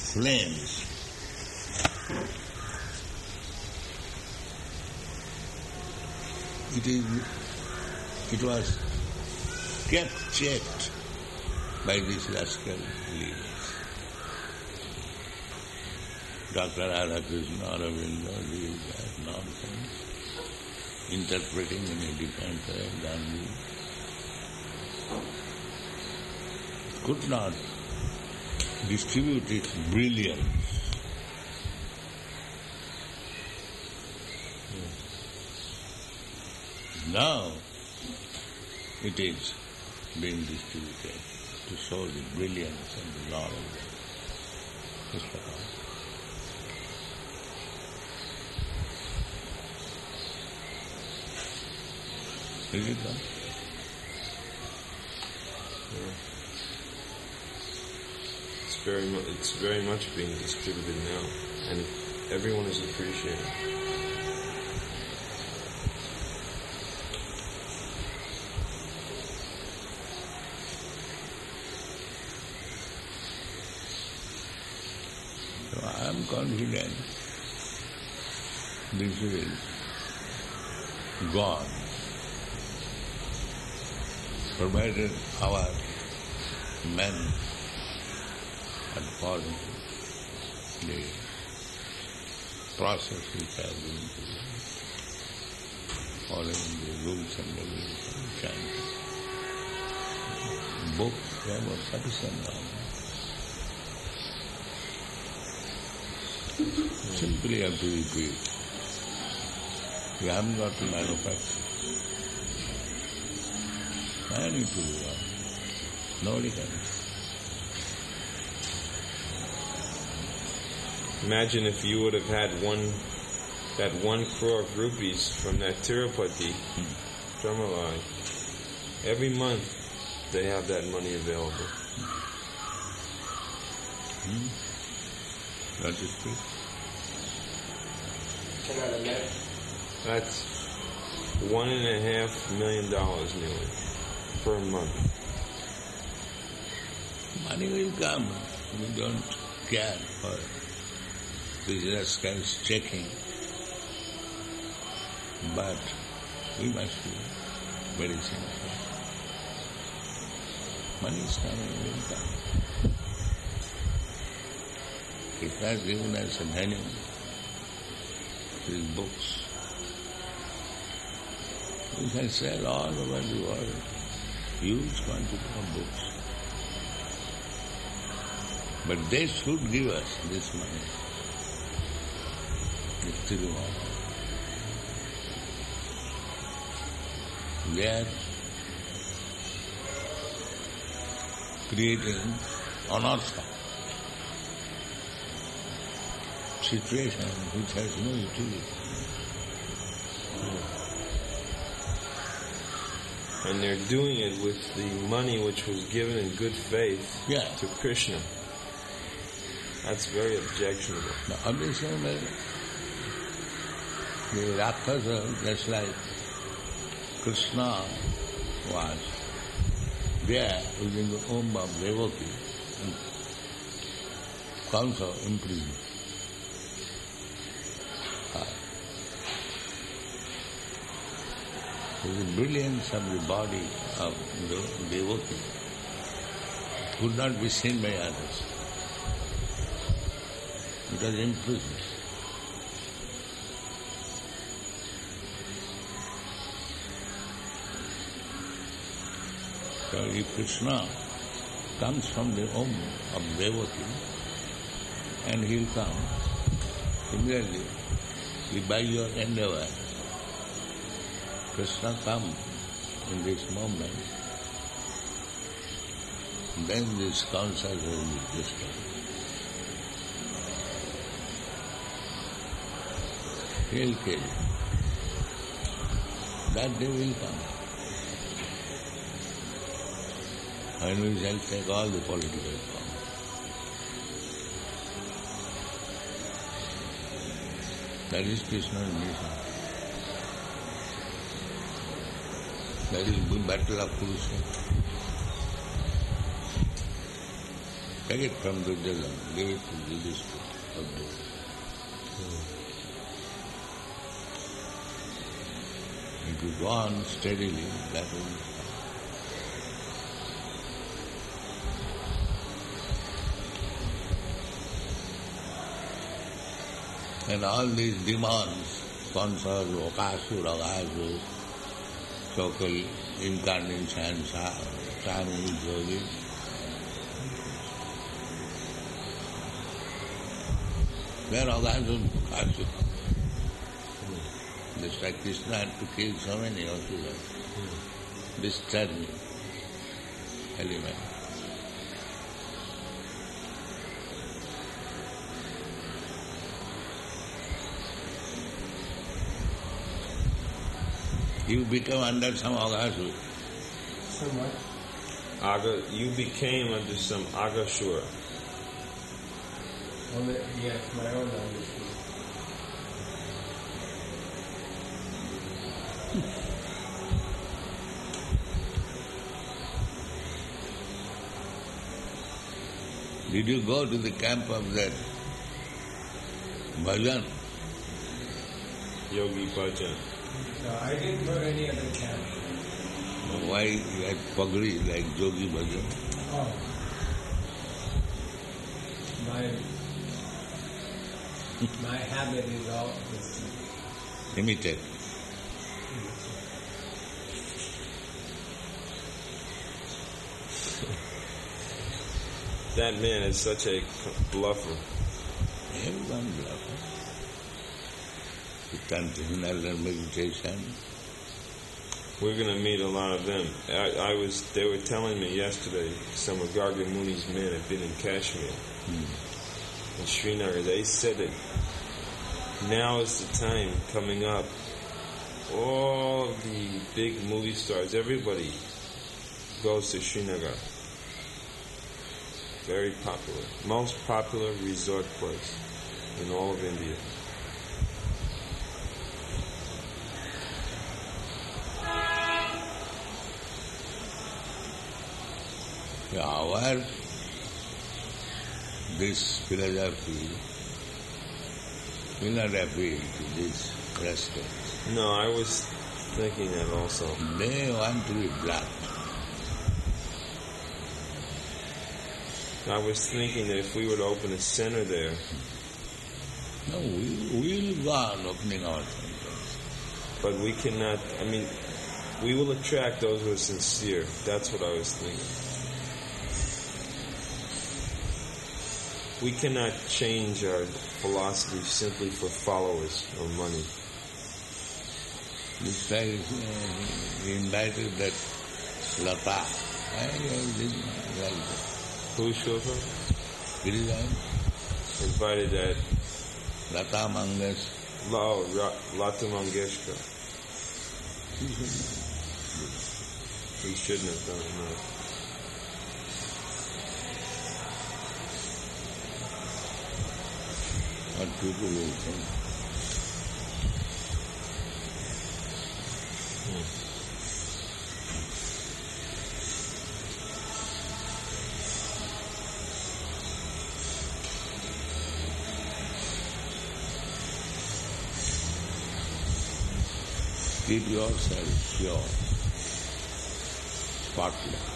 flames. It was kept checked by these rascal leaders. Dr. Radhakrishna, Aurobindo, these that nonsense, interpreting in a different way, Gandhi could not distribute its brilliance. Now it is being distributed to show the brilliance and the knowledge of Pustaka. Is it done? It's very much being distributed now, and everyone is appreciating. So I am confident this is God, provided our men had followed the process which I have been through, following the rules and regulations of chanting. Books, there was sufficient knowledge. Simply have to repeat. You haven't got to manufacture. I need to do that. Nobody can. Imagine if you would have had that 1 crore of rupees from that Tirupati Dramalai. Every month they have that money available. That is true. That's $1.5 million nearly per month. Money will come. We don't care for business guys checking. But we must be very sincere. Money is coming, will come. Krishna has given us a menu, these books. We can sell all over the world huge quantity of books. But they should give us this money. This Tirumala. They are creating anartha, situation which has no utility. And they're doing it with the money which was given in good faith to Krishna. That's very objectionable. Now, obviously, the Rakshasa, just like Krishna was there within the womb of Devaki, and Kamsa imprisoned. The brilliance of the body of the devotee could not be seen by others. It was imprisoned. So if Krishna comes from the womb of Devaki, and he'll come immediately by your endeavor, Krishna come in this moment, then this counsel will be destroyed. He'll kill you. That day will come. And we shall take all the political power. That is Krishna's mission. That is the battle of Kurukshetra. Take it from Duryodhana, give it to Yudhishthira. If you go on steadily, that will be fine. And all these demons, Kansas, Akasur, so-called incarnations, Swami, Yogi, they are Akasur. Just like Krishna had to kill so many Asuras, disturbing elements. You become under some Agasura. Somewhat. You became under some Agashura. Yes, my own understanding. Did you go to the camp of that Bhajan? Yogi Bhajan. No, I didn't go to any other camp. Why you had pagri like Yogi Bhajan? Oh. My habit is all Imitate. That man is such a bluffer. Everyone bluffer. Intentional meditation. We're going to meet a lot of them. They were telling me yesterday, some of Garga Muni's men have been in Kashmir, in Srinagar. They said that now is the time coming up. All the big movie stars, everybody goes to Srinagar. Very popular. Most popular resort place in all of India. This philosophy will not appeal to these Christians. No, I was thinking that also. They want to be blocked. I was thinking that if we were to open a center there. No, we will go on opening our center. But we cannot, we will attract those who are sincere. That's what I was thinking. We cannot change our philosophy simply for followers or money. This guy he invited that Lata. Who showed her? Giriraj Invited that Lata Mangeshkar. Lata Mangeshkar. He shouldn't have done it, no. What people will think. Keep yourself pure, spotless.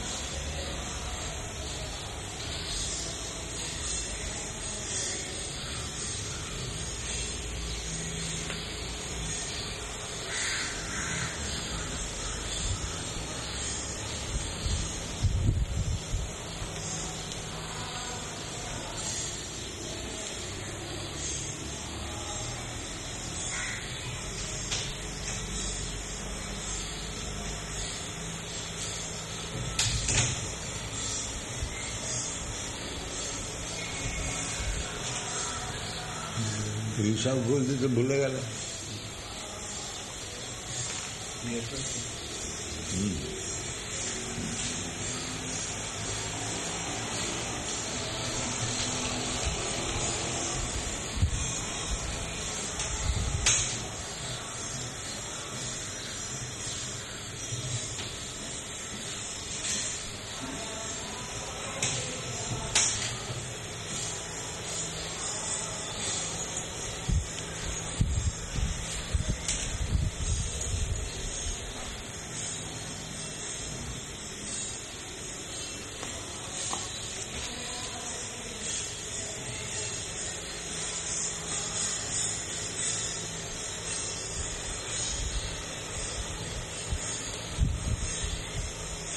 ये सब बोलते तो भूलेगा ना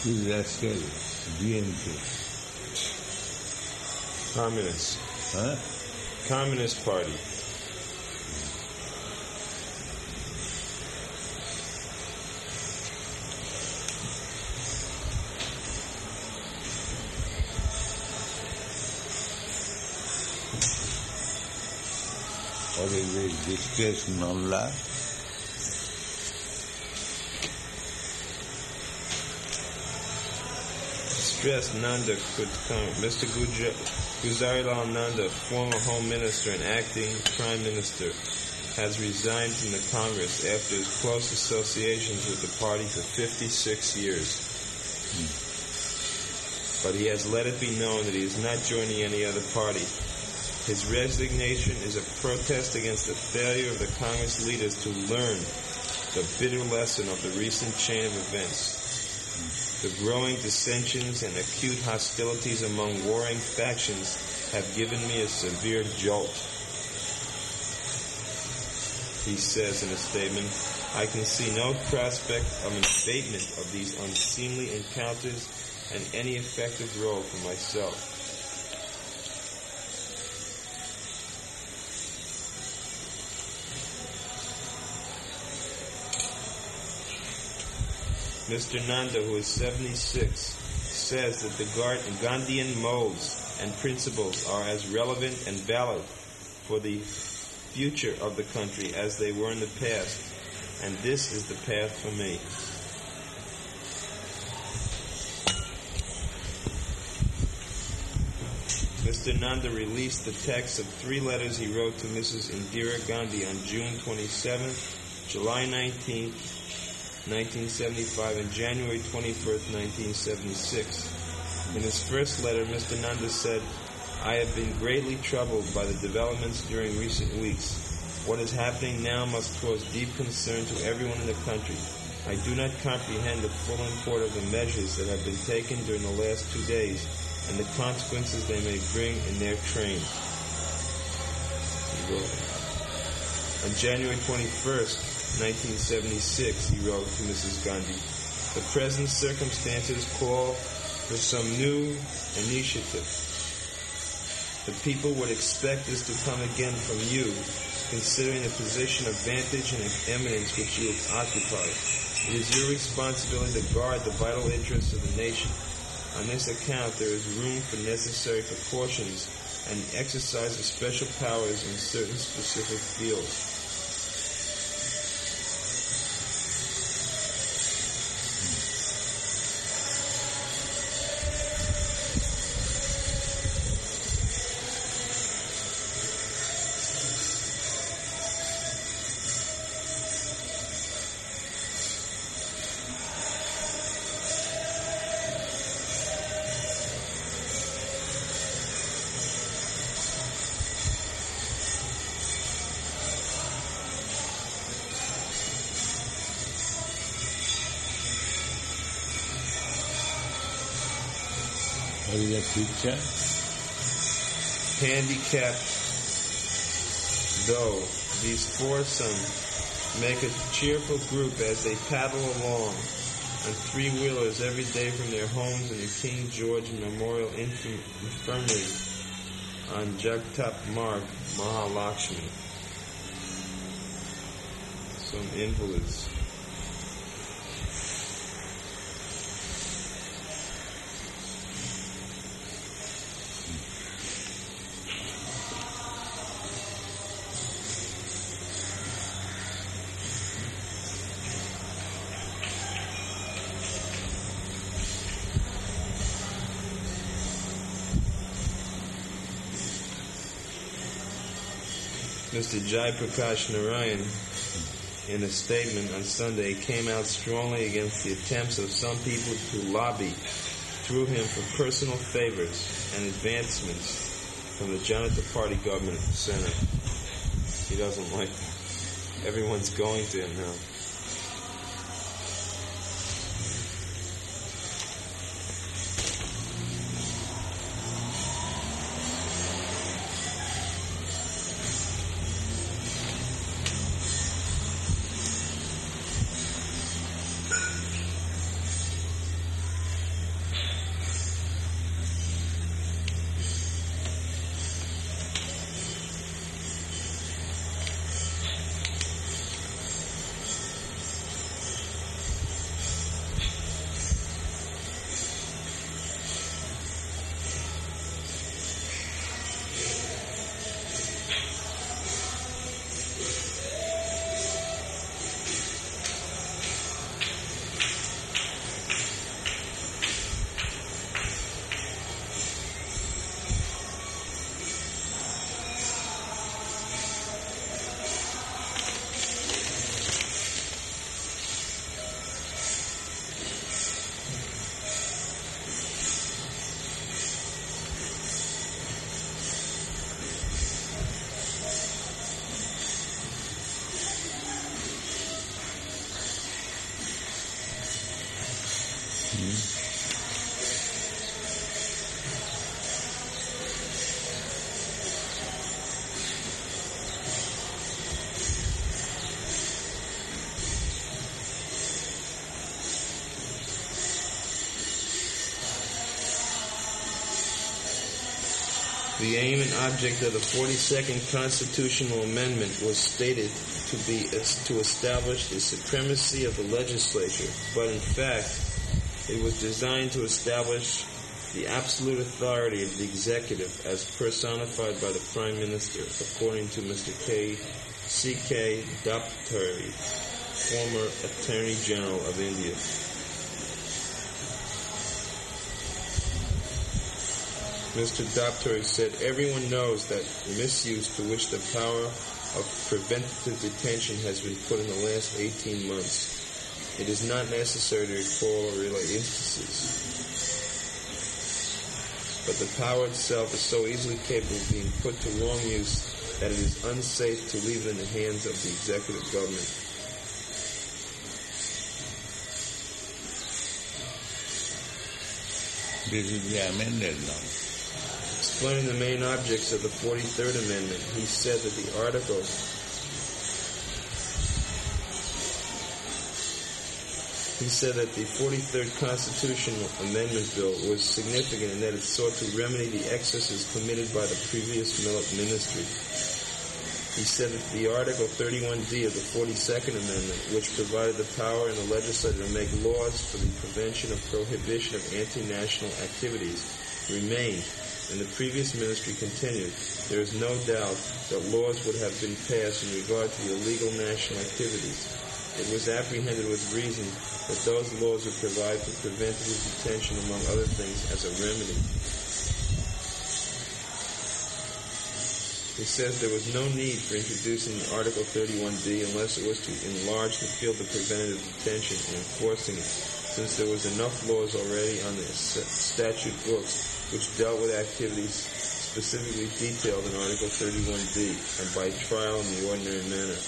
These rascal, DMK. Communists. Huh? Communist Party. What is this distress Nalla? Distressed Nanda could come. Mr. Gujarilal Nanda, former Home Minister and acting Prime Minister, has resigned from the Congress after his close associations with the party for 56 years. But he has let it be known that he is not joining any other party. His resignation is a protest against the failure of the Congress leaders to learn the bitter lesson of the recent chain of events. The growing dissensions and acute hostilities among warring factions have given me a severe jolt. He says in a statement, I can see no prospect of an abatement of these unseemly encounters and any effective role for myself. Mr. Nanda, who is 76, says that the Gandhian modes and principles are as relevant and valid for the future of the country as they were in the past, and this is the path for me. Mr. Nanda released the text of 3 letters he wrote to Mrs. Indira Gandhi on June 27th, July 19th, 1975, and January 21st, 1976. In his first letter, Mr. Nanda said, I have been greatly troubled by the developments during recent weeks. What is happening now must cause deep concern to everyone in the country. I do not comprehend the full import of the measures that have been taken during the last 2 days and the consequences they may bring in their train. On January 21st, 1976, he wrote to Mrs. Gandhi, the present circumstances call for some new initiative. The people would expect this to come again from you, considering the position of vantage and eminence which you occupy. It is your responsibility to guard the vital interests of the nation. On this account, there is room for necessary precautions and exercise of special powers in certain specific fields. What is that picture? Handicapped though, these foursome make a cheerful group as they paddle along on 3-wheelers every day from their homes in the King George Memorial Infirmary on Jagtap Marg, Mahalakshmi. Some invalids. Mr. Jai Prakash Narayan, in a statement on Sunday, came out strongly against the attempts of some people to lobby through him for personal favors and advancements from the Janata Party government center. He doesn't like that. Everyone's going to him now. The aim and object of the 42nd Constitutional Amendment was stated to be to establish the supremacy of the legislature, but in fact, it was designed to establish the absolute authority of the executive as personified by the Prime Minister, according to Mr. C.K. Daptari, former Attorney General of India. Mr. Daptari said, everyone knows that misuse to which the power of preventative detention has been put in the last 18 months. It is not necessary to recall or relay instances. But the power itself is so easily capable of being put to long use that it is unsafe to leave it in the hands of the executive government. This will be amended now. Explaining the main objects of the 43rd Amendment, he said that the article He said that the 43rd Constitutional Amendment Bill was significant in that it sought to remedy the excesses committed by the previous ministry. He said that the Article 31D of the 42nd Amendment, which provided the power in the legislature to make laws for the prevention of prohibition of anti-national activities, remained, and the previous ministry continued. There is no doubt that laws would have been passed in regard to the illegal national activities. It was apprehended with reason that those laws would provide for preventative detention, among other things, as a remedy. He says there was no need for introducing Article 31D unless it was to enlarge the field of preventative detention and enforcing it, since there was enough laws already on the statute books which dealt with activities specifically detailed in Article 31D and by trial in the ordinary manner.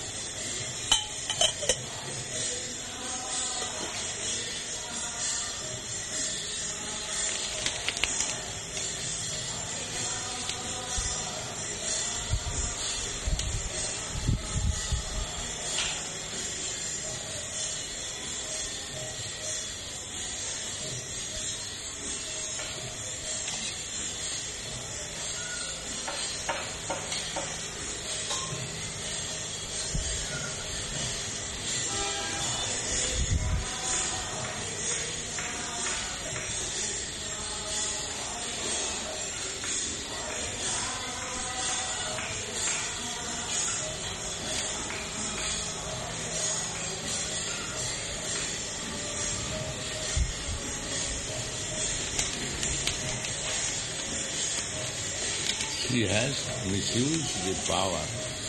He has misused the power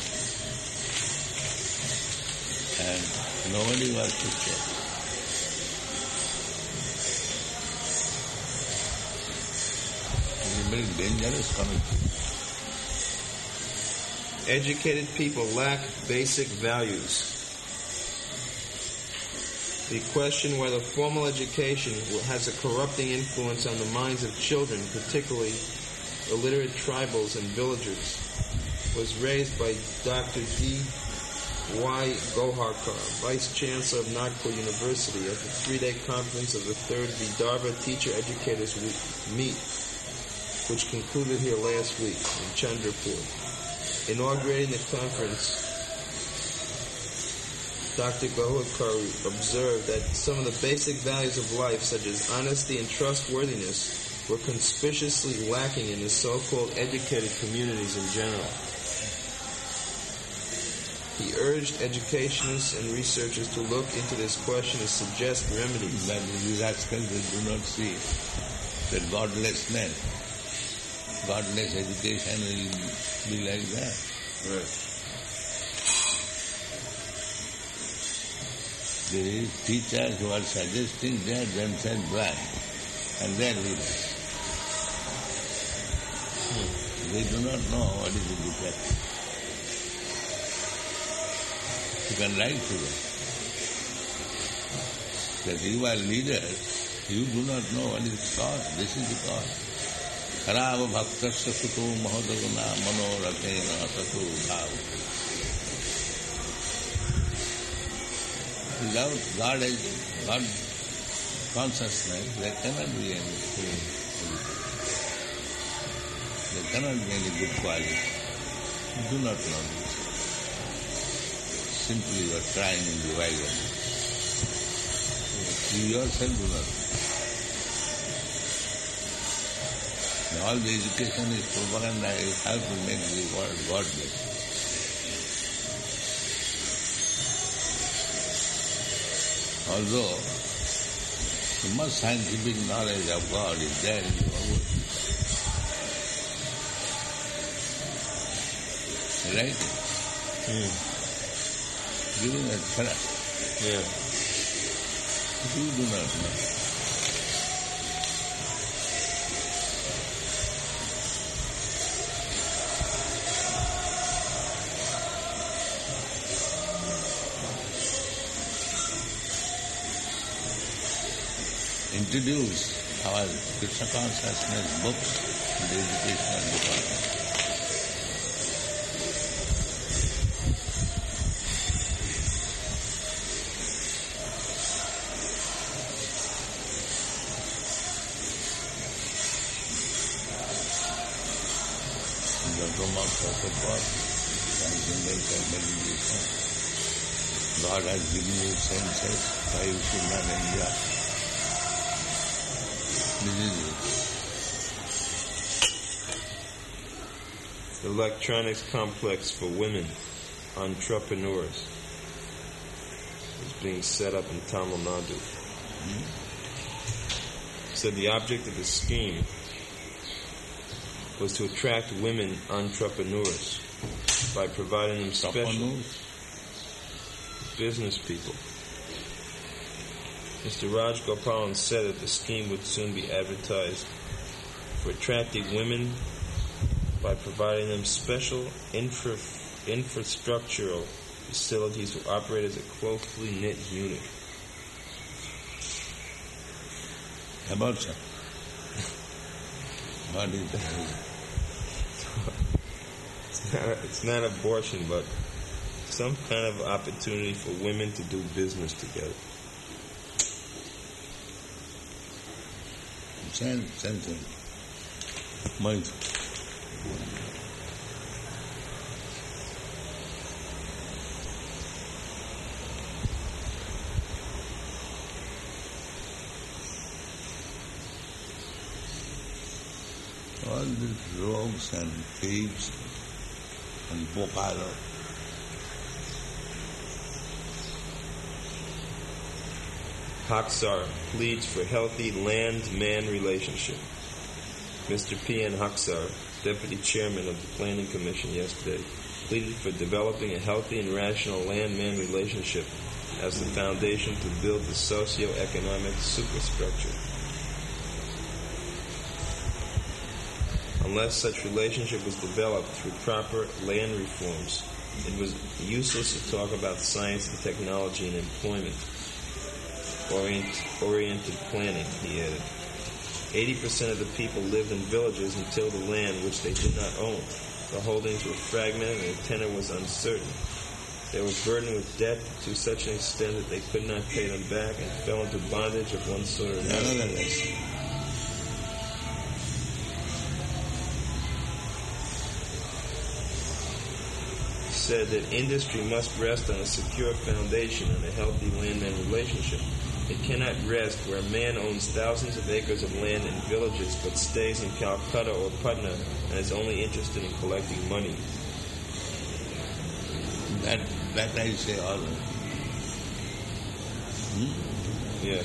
and nobody was to check. It's a very dangerous committee. Educated people lack basic values. The question whether formal education has a corrupting influence on the minds of children, particularly illiterate tribals and villagers, was raised by Dr. D.Y. Goharkar, Vice Chancellor of Nagpur University, at the 3-day conference of the 3rd Vidarbha Teacher Educators Meet, which concluded here last week in Chandrapur. Inaugurating the conference, Dr. Goharkar observed that some of the basic values of life, such as honesty and trustworthiness, were conspicuously lacking in the so-called educated communities in general. He urged educationists and researchers to look into this question and suggest remedies. But these aspects they do not see that godlessness, godless education will be like that. Right. The teachers who are suggesting they are themselves blind and they are leaders. They do not know what is the defect. You can write to them that you are leaders, you do not know what is the cause. This is the cause. Karava bhaktasya suto mahodaguna manoratena sato bhav. Without God consciousness, there cannot be anything. The cannot be any good quality. You do not know this. Simply you are trying in the wagon. You yourself do not know. All the education is propaganda. You have to make the world godless. Although the most scientific knowledge of God is there in the Bhagavad Gita. Right? Giving a thrust. Yeah. You do not know. Introduce our Krishna consciousness books in the educational department. The Brahma Prabhupada, transcendental meditation. God has given you senses, why you should not enjoy. The electronics complex for women entrepreneurs is being set up in Tamil Nadu. So the object of the scheme was to attract women entrepreneurs by providing them special business people. Mr. Raj Gopalan said that the scheme would soon be advertised for attracting women by providing them special infrastructural facilities to operate as a closely knit unit. Abortion. What is that? It's not abortion, but some kind of opportunity for women to do business together. Something. Mindful. All these rogues and thieves and Bokaro. Haksar pleads for healthy land-man relationship. Mr. P.N. Haksar, Deputy Chairman of the Planning Commission yesterday, pleaded for developing a healthy and rational land-man relationship as the foundation to build the socio-economic superstructure. Unless such relationship was developed through proper land reforms, it was useless to talk about science and technology and employment oriented planning, he added. 80% of the people lived in villages and tilled the land which they did not own. The holdings were fragmented and the tenure was uncertain. They were burdened with debt to such an extent that they could not pay them back and fell into bondage of one sort or another. Said that industry must rest on a secure foundation and a healthy land-man relationship. It cannot rest where a man owns thousands of acres of land in villages but stays in Calcutta or Patna and is only interested in collecting money. That I say all. Yes.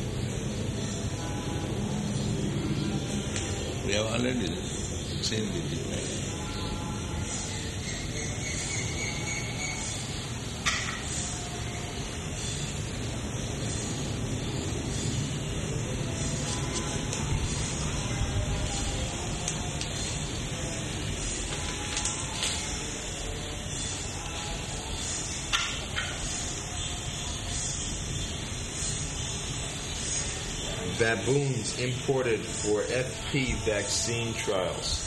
We have already seen this. Baboons imported for FP vaccine trials.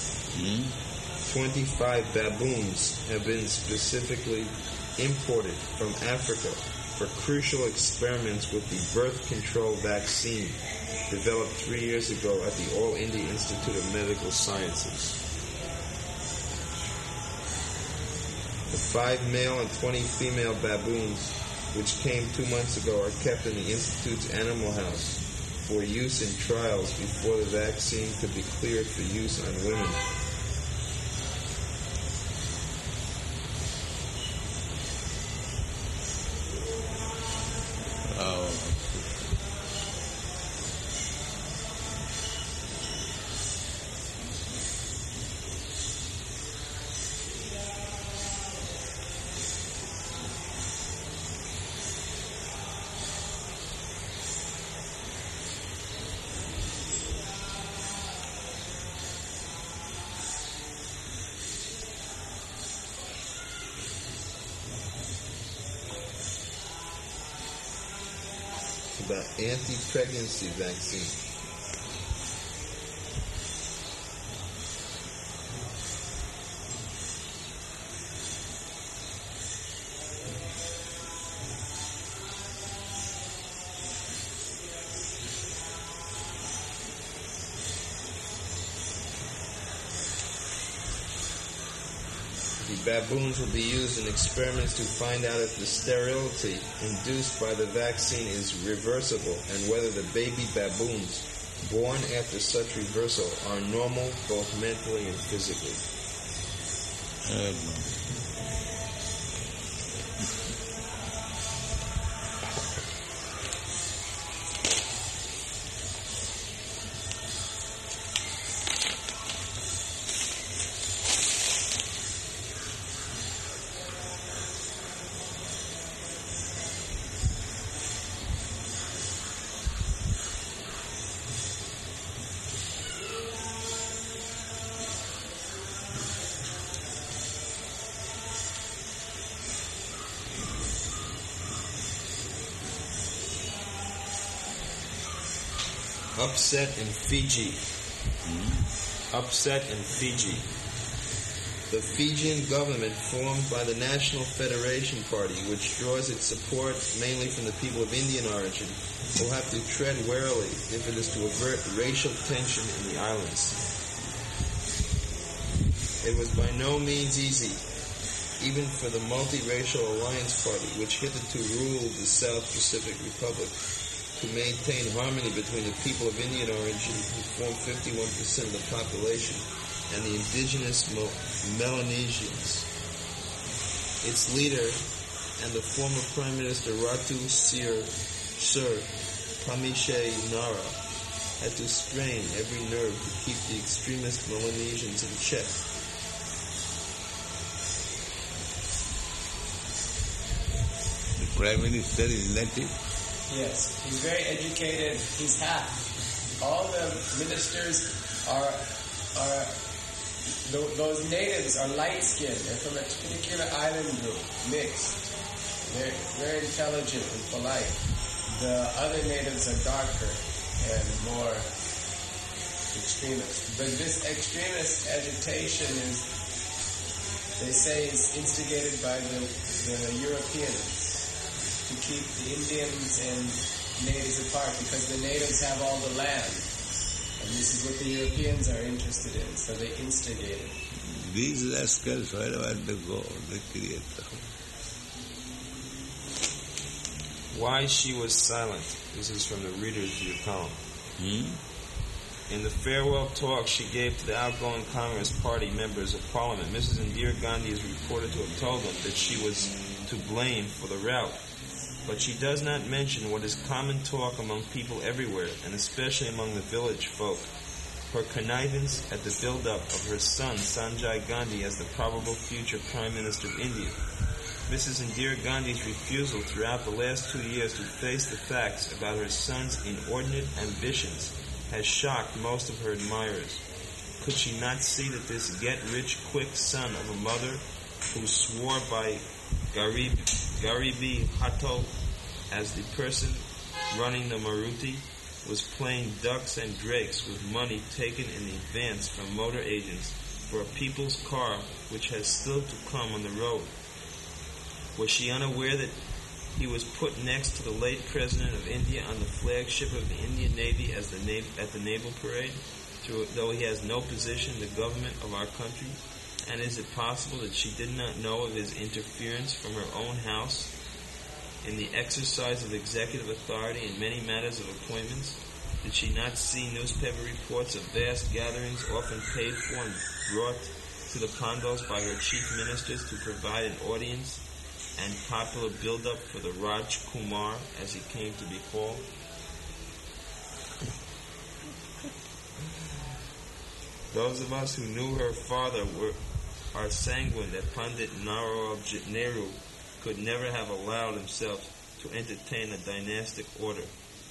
25 baboons have been specifically imported from Africa for crucial experiments with the birth control vaccine developed 3 years ago at the All India Institute of Medical Sciences. The 5 male and 20 female baboons, which came 2 months ago, are kept in the Institute's animal house for use in trials before the vaccine could be cleared for use on women. About anti-pregnancy vaccine. The baboons will be used in experiments to find out if the sterility induced by the vaccine is reversible and whether the baby baboons born after such reversal are normal both mentally and physically. Upset in Fiji. Upset in Fiji. The Fijian government, formed by the National Federation Party, which draws its support mainly from the people of Indian origin, will have to tread warily if it is to avert racial tension in the islands. It was by no means easy, even for the Multiracial Alliance Party, which hitherto ruled the South Pacific Republic, to maintain harmony between the people of Indian origin, who form 51% of the population, and the indigenous Melanesians. Its leader and the former Prime Minister Ratu Sir Pamishe Nara had to strain every nerve to keep the extremist Melanesians in check. The Prime Minister is native? Yes, he's very educated. He's half. All the ministers are those natives are light-skinned. They're from a particular island group, mixed. They're very intelligent and polite. The other natives are darker and more extremist. But this extremist agitation they say, is instigated by the Europeans, to keep the Indians and natives apart, because the natives have all the land. And this is what the Europeans are interested in, so they instigate it. These rascals, wherever they go, they create trouble. Why she was silent. This is from the Reader's View column. In the farewell talk she gave to the outgoing Congress Party members of Parliament, Mrs. Indira Gandhi is reported to have told them that she was to blame for the rout. But she does not mention what is common talk among people everywhere, and especially among the village folk, her connivance at the build-up of her son Sanjay Gandhi as the probable future Prime Minister of India. Mrs. Indira Gandhi's refusal throughout the last 2 years to face the facts about her son's inordinate ambitions has shocked most of her admirers. Could she not see that this get-rich-quick son of a mother who swore by Garibi Hatto as the person running the Maruti was playing ducks and drakes with money taken in advance from motor agents for a people's car which has still to come on the road? Was she unaware that he was put next to the late President of India on the flagship of the Indian Navy at the naval parade, though he has no position in the government of our country? And is it possible that she did not know of his interference from her own house in the exercise of executive authority in many matters of appointments? Did she not see newspaper reports of vast gatherings often paid for and brought to the Pandals by her chief ministers to provide an audience and popular build-up for the Raj Kumar, as he came to be called? Those of us who knew her father are sanguine that Pandit Narayana Nehru could never have allowed himself to entertain a dynastic order.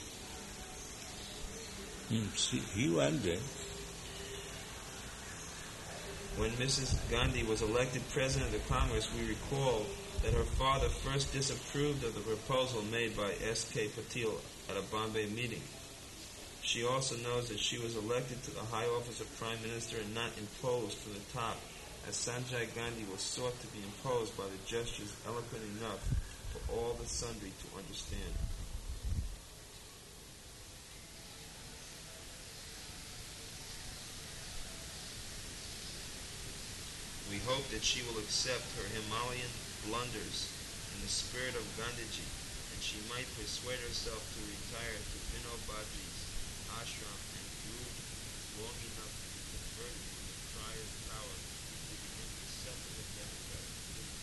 He was there. When Mrs. Gandhi was elected President of Congress, we recall that her father first disapproved of the proposal made by S.K. Patil at a Bombay meeting. She also knows that she was elected to the high office of Prime Minister and not imposed from the top, as Sanjay Gandhi was sought to be imposed by the gestures eloquent enough for all the sundry to understand. We hope that she will accept her Himalayan blunders in the spirit of Gandhiji, and she might persuade herself to retire to Vinobaji's ashram and brood long enough to be converted from the cry of power to the imperceptible democratic system.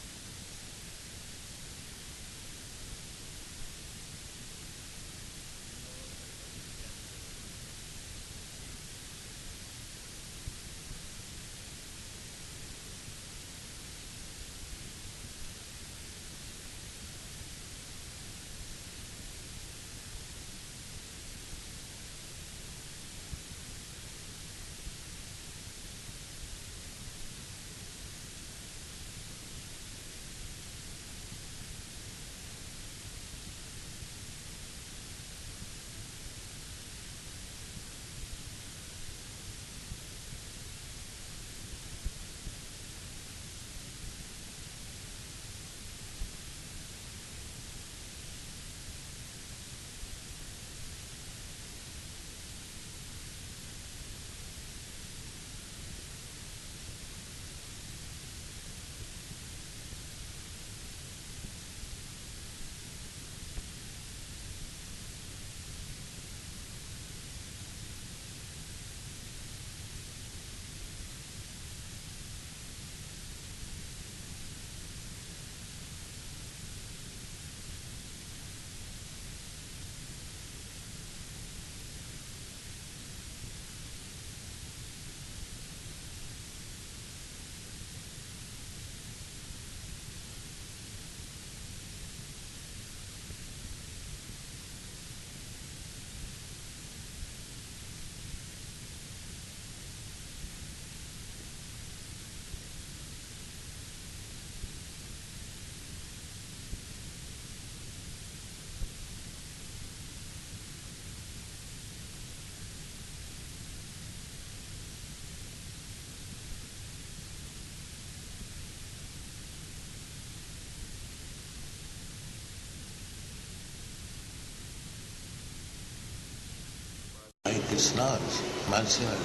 Krishna's mercenary.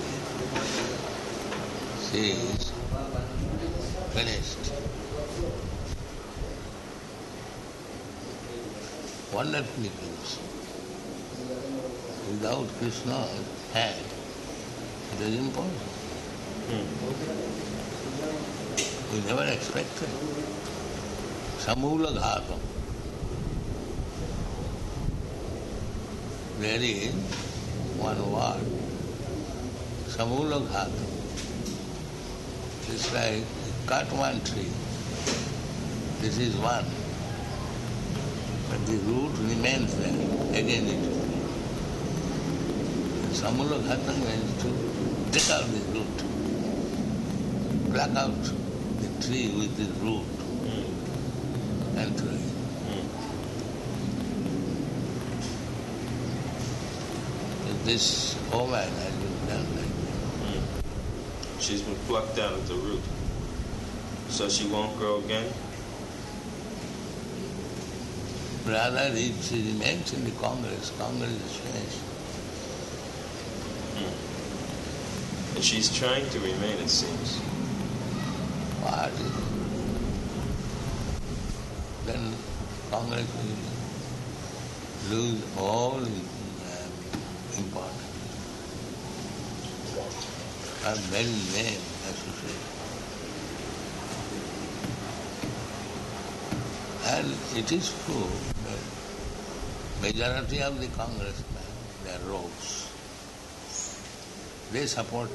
She is finished. Wonderfully finished. Without Krishna's hand, it is impossible. We never expected. Samula Ghatam. There is one word. Samula Ghatam. It's like cut one tree. This is one. But the root remains there. Again it will be. Samula Ghatam means to take out the root. Pluck out the tree with the root and throw it. This woman has been done like that. She's been plucked out at the root. So she won't grow again? Rather, if she remains in the Congress, Congress is finished. And she's trying to remain, it seems. Congress will lose all its importance. A very name associated. And it is true that majority of the congressmen, they are rogues. They supported.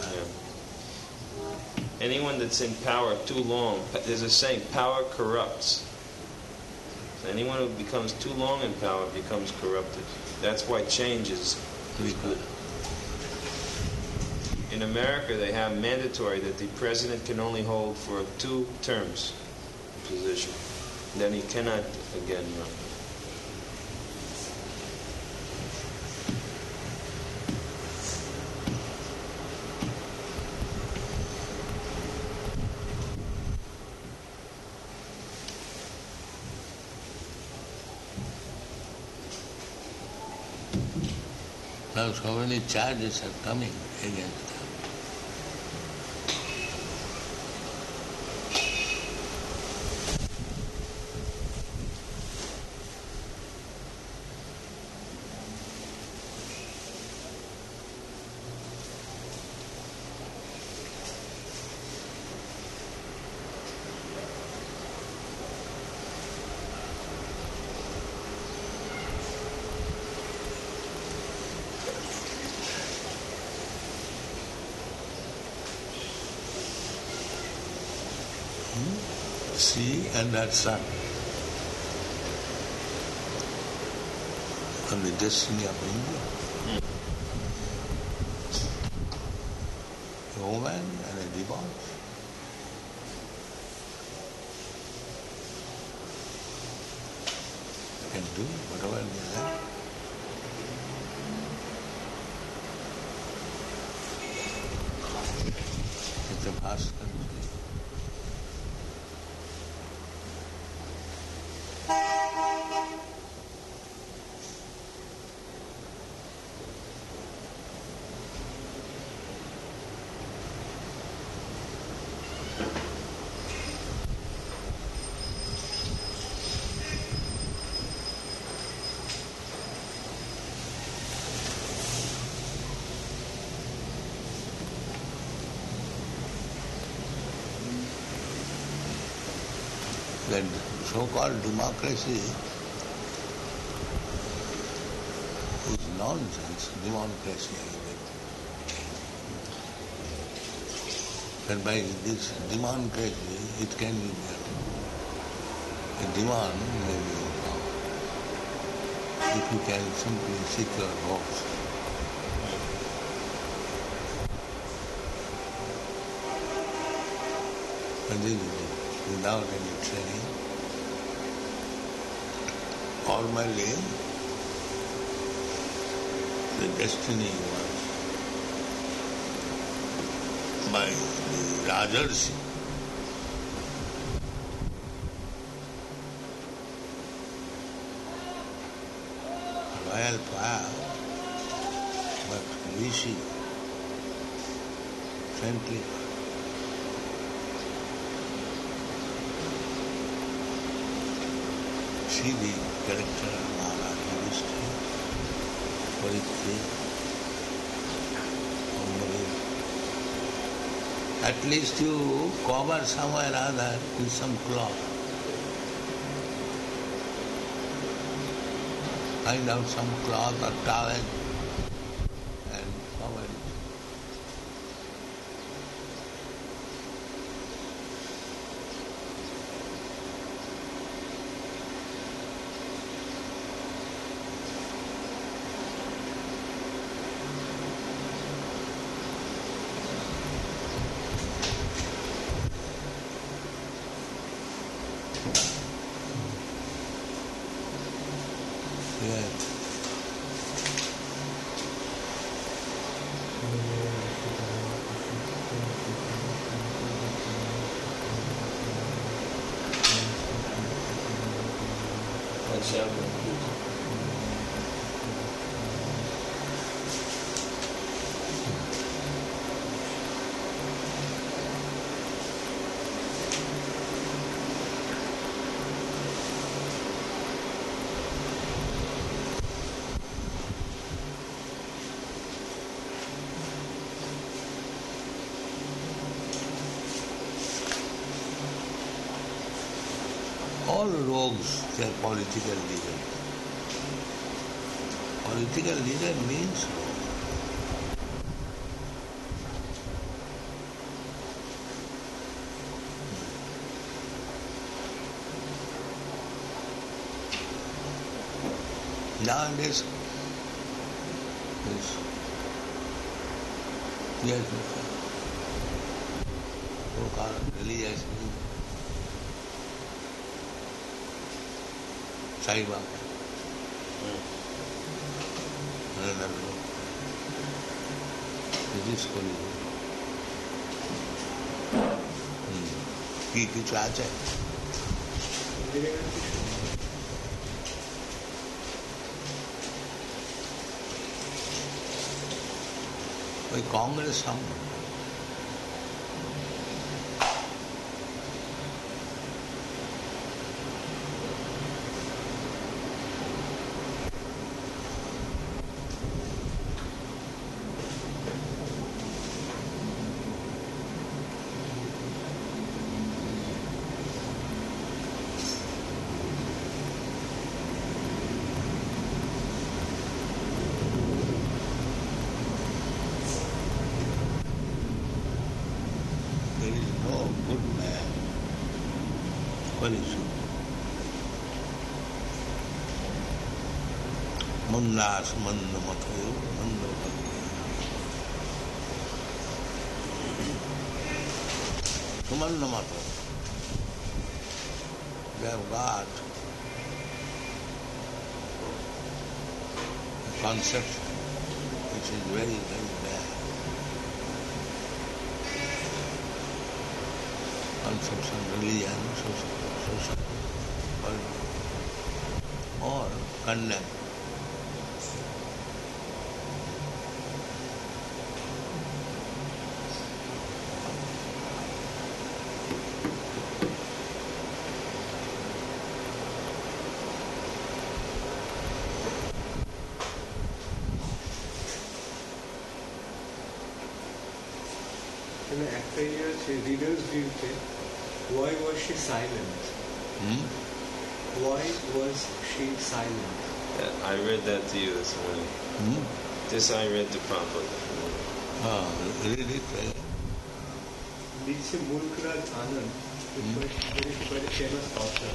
Anyone that's in power too long, there's a saying, power corrupts. So anyone who becomes too long in power becomes corrupted. That's why change is good. In America, they have mandatory that the president can only hold for 2 terms position. Then he cannot again run. Now so many charges are coming against them. Sea and that sun, and the destiny of India. A woman and a divorce. They can do whatever they like. It's a vast country. That so-called democracy is nonsense, democracy. And by this democracy, it can be better. A demand may be overcome if you can simply secure votes. And this is without any training. Formally, the destiny was by the Rajarsi. Royal fire, but Rishi, saintly. See the character of Maharaj Yudhishthira, Parikshit, at least you cover somewhere or other with some cloth. Find out some cloth or towel and cover it. All rogues, they are political leaders. Political leader means rogue. Nowadays, yes, religious Sai Baba. Another road. This is holy road. কিছু আছে ওই কংগ্রেস সামনে Mundas Manda Matayo Manda Manda Matayo. They have got a conception which is very, very bad. Conception, religion, social, or condemn. Reader's view, why was she silent? Why was she silent? I read that to you this morning. This I read to Prabhupada. Read it. This is Mulkraj Anand, very famous author.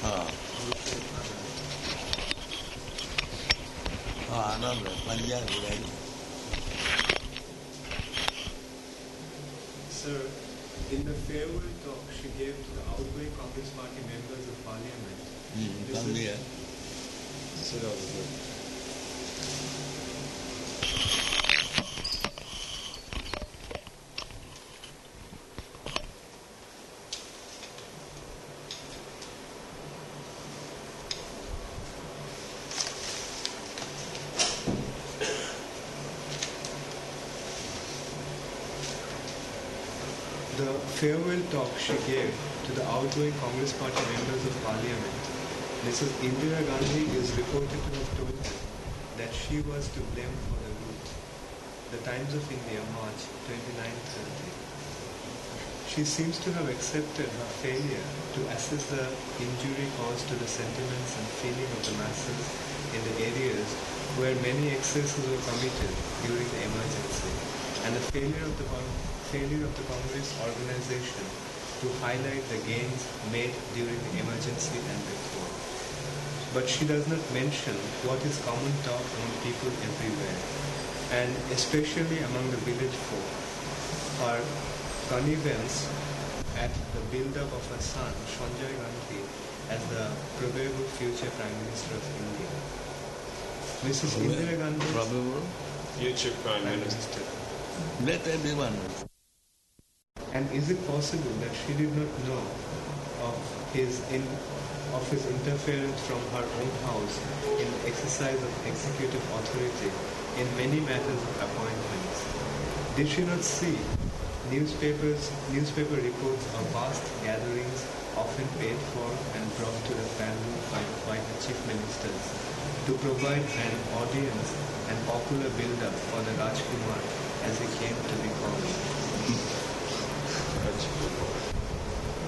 Anand, Punjabi, right? Sir, in the farewell talk she gave to the outgoing Congress Party members of Parliament. Come here. Sit over here. The farewell talk she gave to the outgoing Congress Party members of Parliament, Mrs. Indira Gandhi is reported to have told them that she was to blame for the rout. The Times of India, March 29/30. She seems to have accepted her failure to assess the injury caused to the sentiments and feeling of the masses in the areas where many excesses were committed during the emergency, and the failure of the Congress organization to highlight the gains made during the emergency and before. But she does not mention what is common talk among people everywhere, and especially among the village folk, her connivance at the build-up of her son, Sanjay Gandhi, as the probable future Prime Minister of India. Mrs. Indira Gandhi, Probable Future Prime Minister. Let everyone know. And is it possible that she did not know of his interference from her own house in the exercise of executive authority in many matters of appointments? Did she not see newspaper reports of vast gatherings often paid for and brought to the fan room by the chief ministers to provide an audience and popular build-up for the Rajkumar as he came to be called?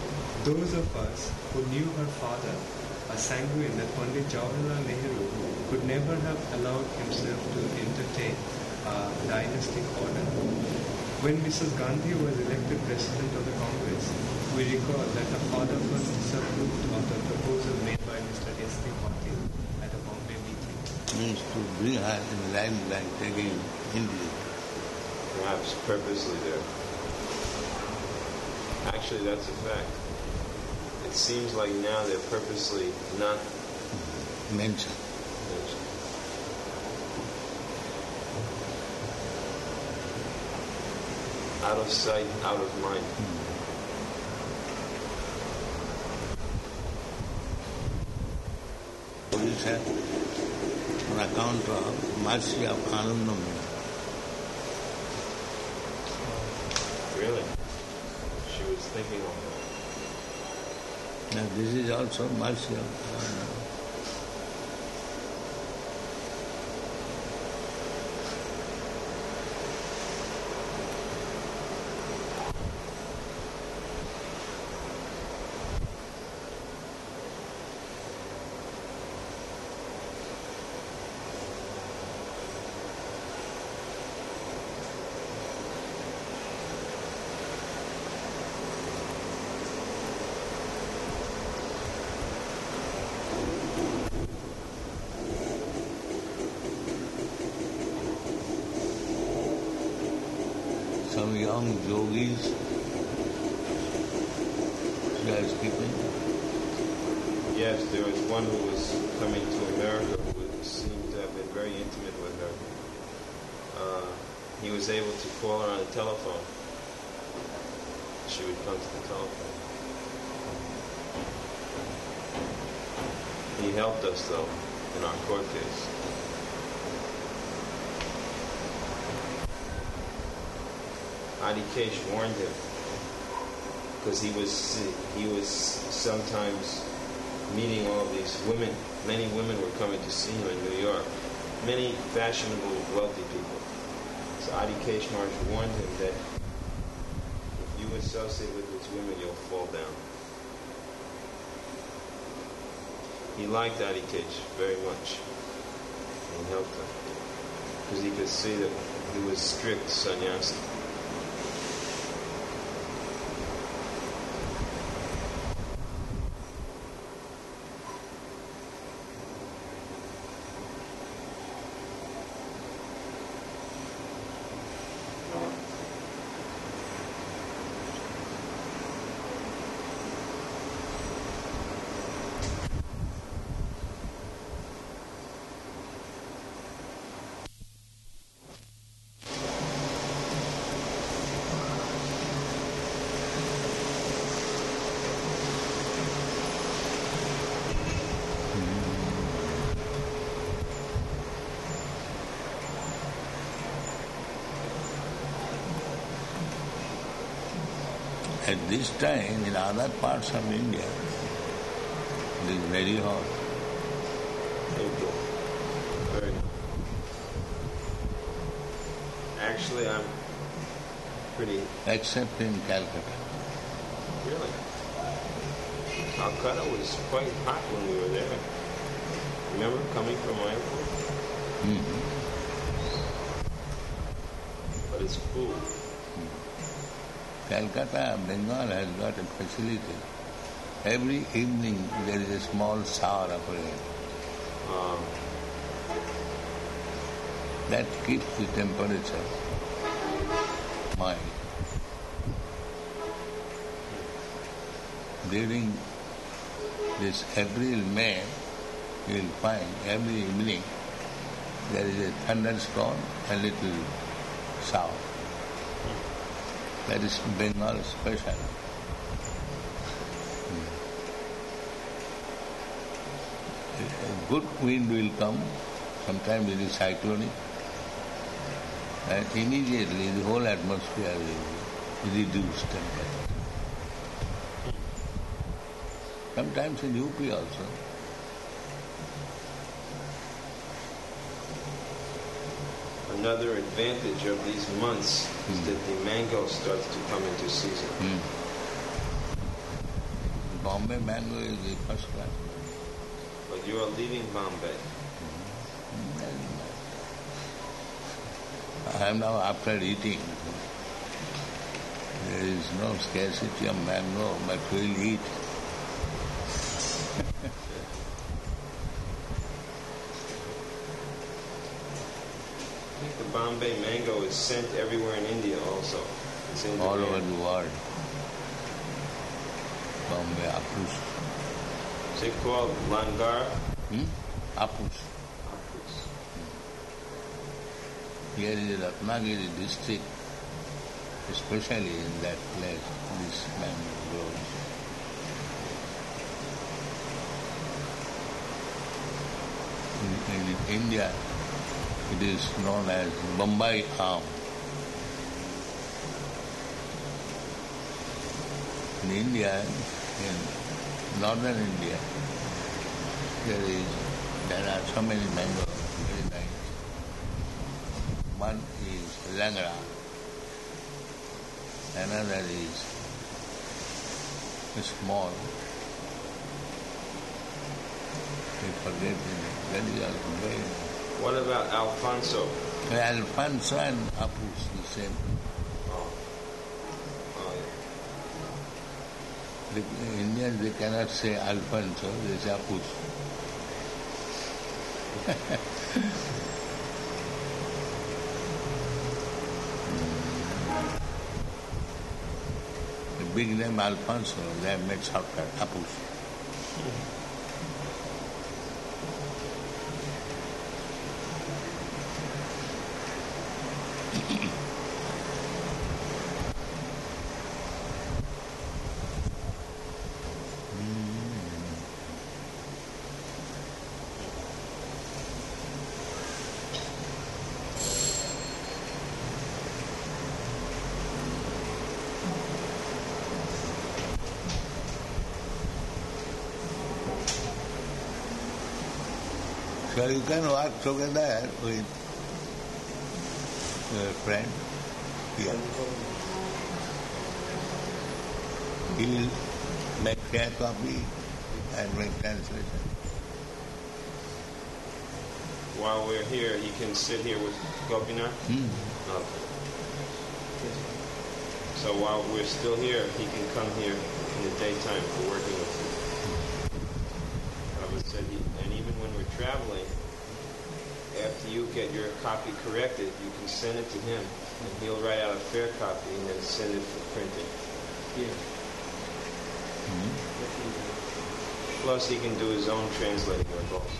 Those of us who knew her father are sanguine that Pandit Jawaharlal Nehru could never have allowed himself to entertain a dynastic order. When Mrs. Gandhi was elected President of the Congress, we recall that her father first disapproved of the proposal made by Mr. S.P. Patil at a Bombay meeting. Means to bring her in line by taking India. Perhaps purposely there. Actually, that's a fact. It seems like now they're purposely not Mentioned. mentioned. Out of sight, out of mind. Odisha on account of mercy of Anandamaya. Really? She was thinking of that. Now this is also mercy of Anandamaya. Some young yogis she was keeping. Yes, there was one who was coming to America who seemed to have been very intimate with her. He was able to call her on the telephone. She would come to the telephone. He helped us, though, in our court case. Adikesh warned him because he was sometimes meeting all these women. Many women were coming to see him in New York. Many fashionable, wealthy people. So Adikesh Maharaj warned him that if you associate with these women, you'll fall down. He liked Adikesh very much and helped him because he could see that he was strict sannyasi. At this time, in other parts of India, it is very hot. Very nice. Actually, I'm pretty... Except in Calcutta. Really? Calcutta was quite hot when we were there. Remember coming from Mayapur? But it's cool. Calcutta, Bengal has got a facility. Every evening there is a small shower of rain. That keeps the temperature mild. During this April, May, you will find every evening there is a thunderstorm, a little shower. That is Bengal special. A good wind will come, sometimes it is cyclonic, and immediately the whole atmosphere will reduce temperature. Sometimes in UP also. Another advantage of these months is that the mango starts to come into season. Bombay mango is the first class. But you are leaving Bombay. I am now after eating. There is no scarcity of mango, but we will eat. I think the Bombay mango is sent everywhere in India also. It's in All demand. over the world. Bombay Apus. Is it called Langar? Apus. Apus. Here is Ratnagiri district, especially in that place, this mango grows. In India, it is known as Bombay Aam. In India, in northern India, there are so many mangoes, very nice. One is Langra, another is small. I forget the name. That is also very. What about Alfonso? Alfonso and Apus, the same. Oh. Oh, yeah. The Indians, they cannot say Alfonso, they say Apus. The big name Alfonso, they have made shortcut, Apus. So you can work together with your friend here. He will make fair copy and make translation. While we're here, he can sit here with Gopinath? Okay. So while we're still here, he can come here in the daytime for working with him. Prabhupada said, and even when we're traveling, after you get your copy corrected, you can send it to him, and he'll write out a fair copy and then send it for printing. Yeah. Plus, he can do his own translating work also.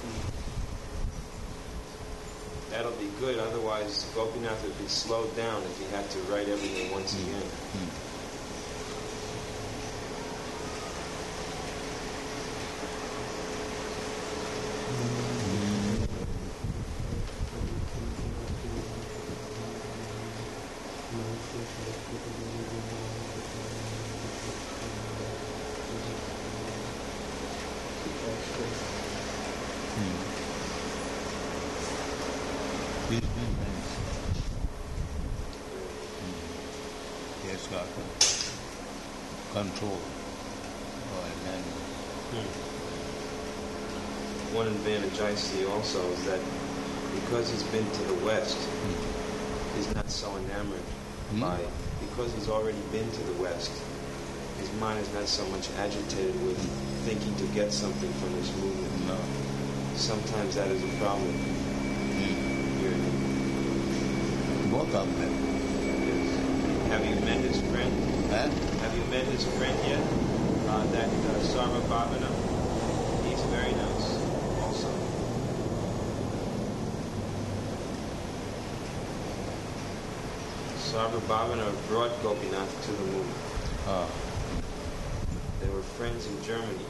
That'll be good, otherwise Gopinath would be slowed down if he had to write everything once again. These movements, he has got control over language. One advantage I see also is that because he's been to the West, he's not so enamored by it. Because he's already been to the West, his mind is not so much agitated with thinking to get something from this movement. No. Sometimes that is a problem. Here. Both of them. Yes. Have you met his friend? Huh? Have you met his friend yet? That Sarva Bhavana? He's very nice also. Sarva Bhavana brought Gopinath to the movement. Oh. They were friends in Germany.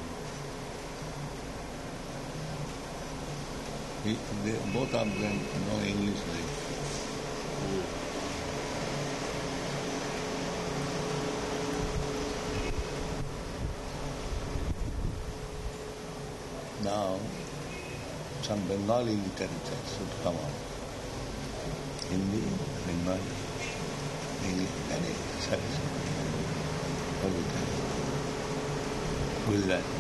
Both of them know English very Now, some Bengali literature should come out. Hindi, Bengali, English, and service all the time. Who is that?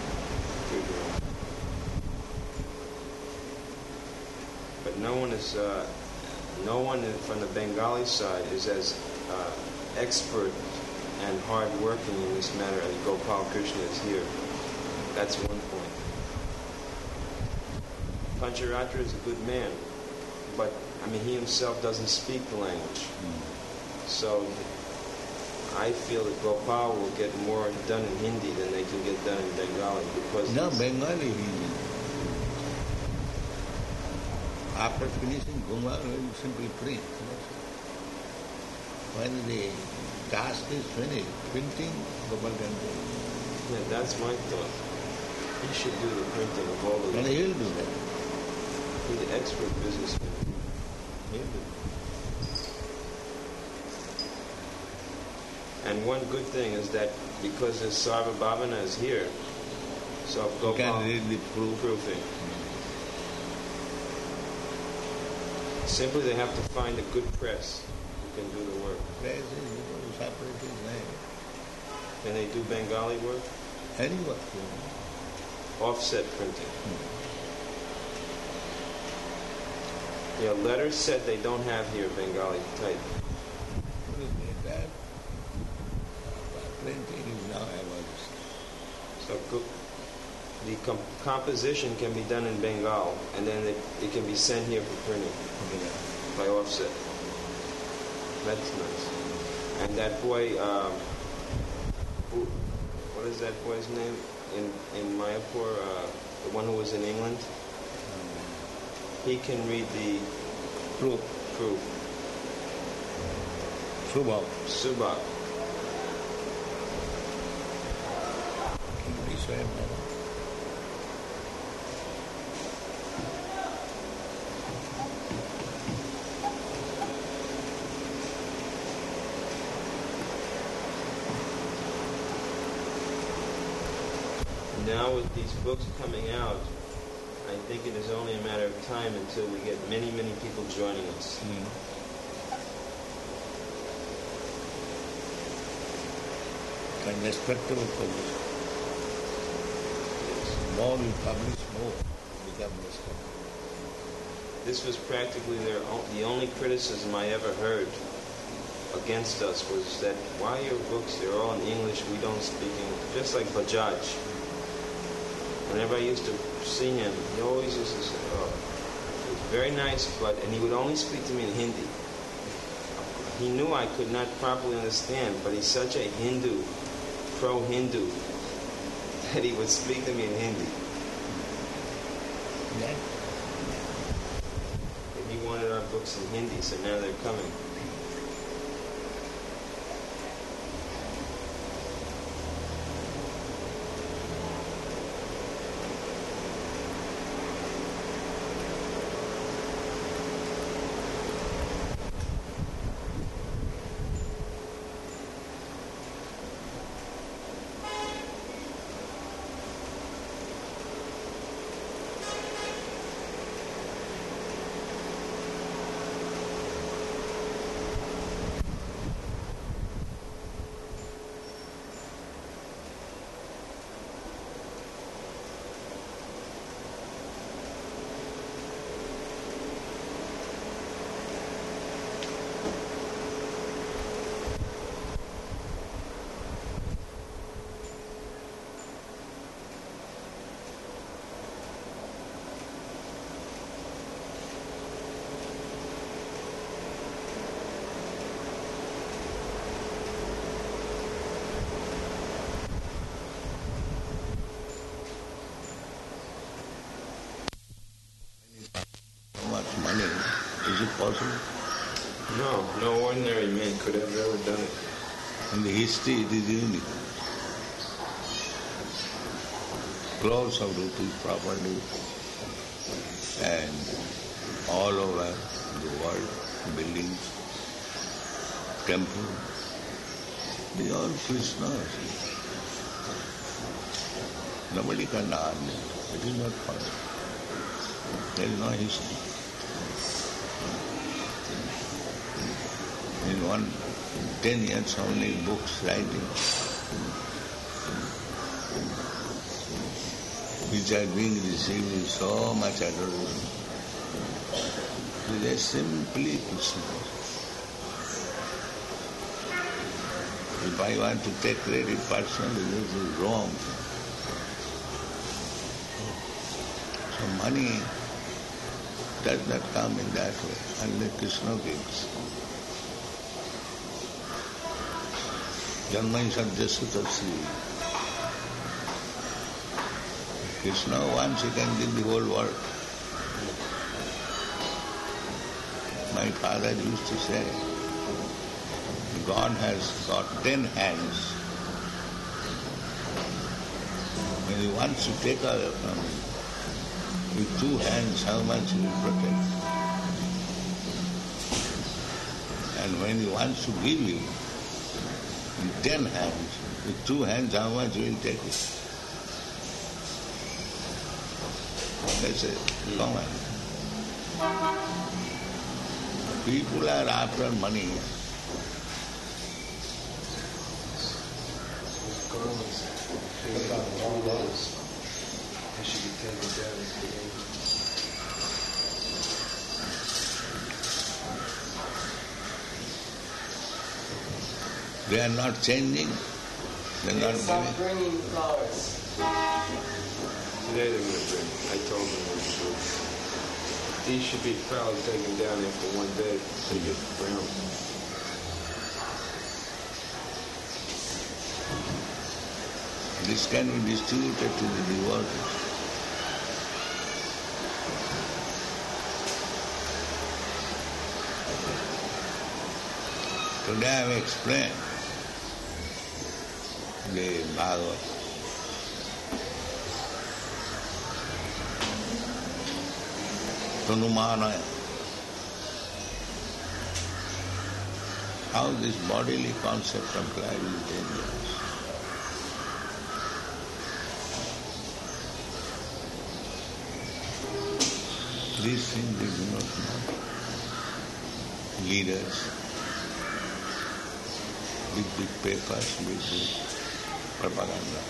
But no one from the Bengali side is as expert and hard-working in this matter as Gopal Krishna is here. That's one point. Pancharatra is a good man, but he himself doesn't speak the language. So I feel that Gopal will get more done in Hindi than they can get done in Bengali because No, Bengali. After finishing Gopal, we will simply print. When the task is finished, printing, Gopal can do it. Yeah, that's my thought. He should do the printing of all of And them. he will do that. He's the expert businessman. He will do that. And one good thing is that because the Sarva Bhavana is here, so if You Gopal can read the proof. proofing. Simply they have to find a good press who can do the work. Press is going to separate his name. Can they do Bengali work? Any work. Offset printing. Yeah, letters said they don't have here Bengali type. That printing is now abolished. So the composition can be done in Bengal, and then it can be sent here for printing by offset. That's nice. And that boy, what is that boy's name in Mayapur? The one who was in England. He can read the Proof. Subhav. Subak. English way, man. Now with these books coming out, I think it is only a matter of time until we get many, many people joining us. And respectable publish. More we publish, more become respectable. This was practically the only criticism I ever heard against us was that why your books, they're all in English, we don't speak English. Just like Bajaj. Whenever I used to see him, he always used to say, oh, it was very nice, and he would only speak to me in Hindi. He knew I could not properly understand, but he's such a Hindu, pro-Hindu, that he would speak to me in Hindi. Yeah. And he wanted our books in Hindi, so now they're coming. Money, is it possible? No ordinary man could have ever done it. In the history, it is unique. Crores of rupees property and all over the world, buildings, temples, they are Krishna's. Nobody can harm them. It is not possible. There is no history. In 10 years only books writing. which are being received with so much adoration. They are simply Krishna. If I want to take credit personally, this is wrong. So money does not come in that way unless Krishna gives. Janmai Sadhyasya Tasri. Krishna wants, he can give the whole world. My father used to say, God has got 10 hands. When he wants to take away from you, with 2 hands, how much he will protect? And when he wants to give you, in 10 hands, with 2 hands, how much he will take it? That's it. Common. People are after money. They are not changing. They are not Stop giving. bringing flowers. Today they're going to bring. I told them what to do. These should be fouled, taken down after one day. They get brown. This can be distributed to the devotees. Today I have explained the Bhagavad. Tanumanaya. How this bodily concept of life is dangerous. These things they do not know. Leaders, big papers, big propaganda.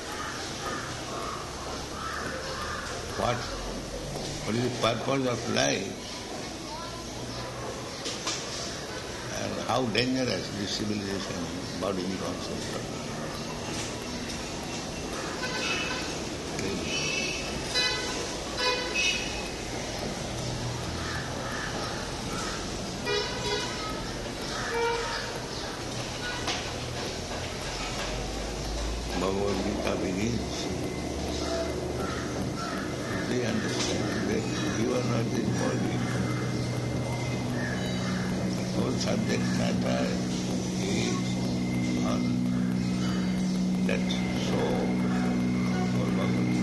What is the purpose of life? And how dangerous this civilization bodily concept of life. Bhagavad Gita begins. They understand that you are not this body. All subject matter is on that soul or Bhagavad Gita.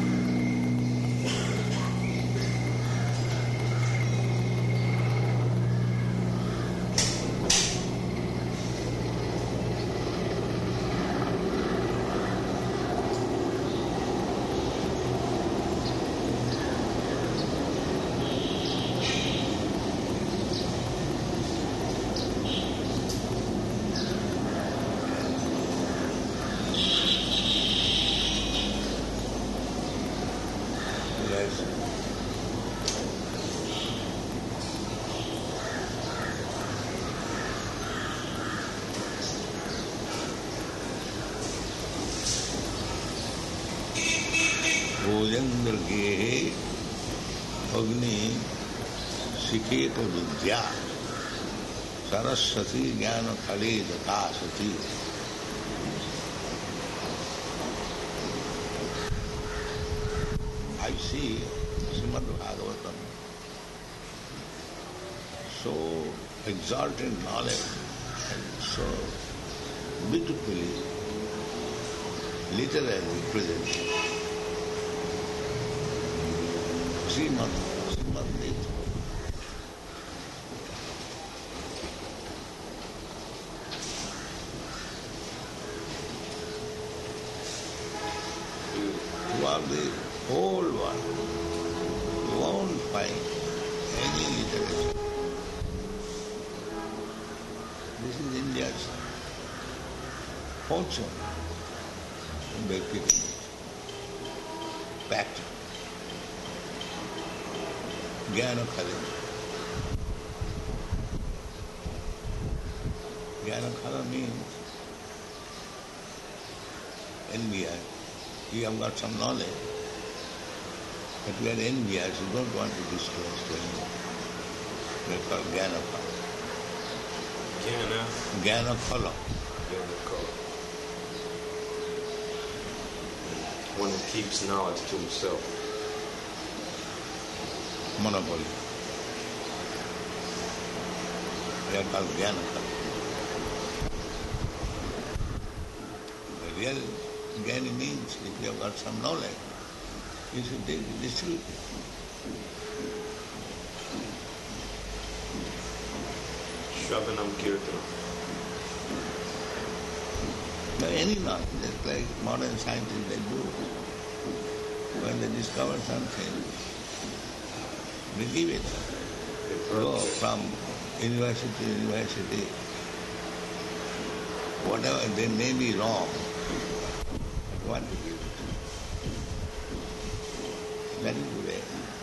भोजन्द्रगे अग्नि शिखेत विद्या सरस्वती ज्ञान खले तथा सती. I see Srimad Bhagavatam, so exalted knowledge and so beautifully, literally presented. Srimad Gita. Throughout the whole world, you won't find any literature. This is India's fortune. packed. Jnana Khala. Jnana Khala means envious. You have got some knowledge, but you are envious, you don't want to disclose to anyone. That's called Jnana Khala. Jnana Khala. One who keeps knowledge to himself. Monopoly. They are called Jnana Khala. The real Jnani means if you have got some knowledge, you should distribute it. Shravanam Kirtanam. But any knowledge, just like modern scientists they do, when they discover something, they give it. Go from university to university. Whatever, they may be wrong, but want to give it. That is the way.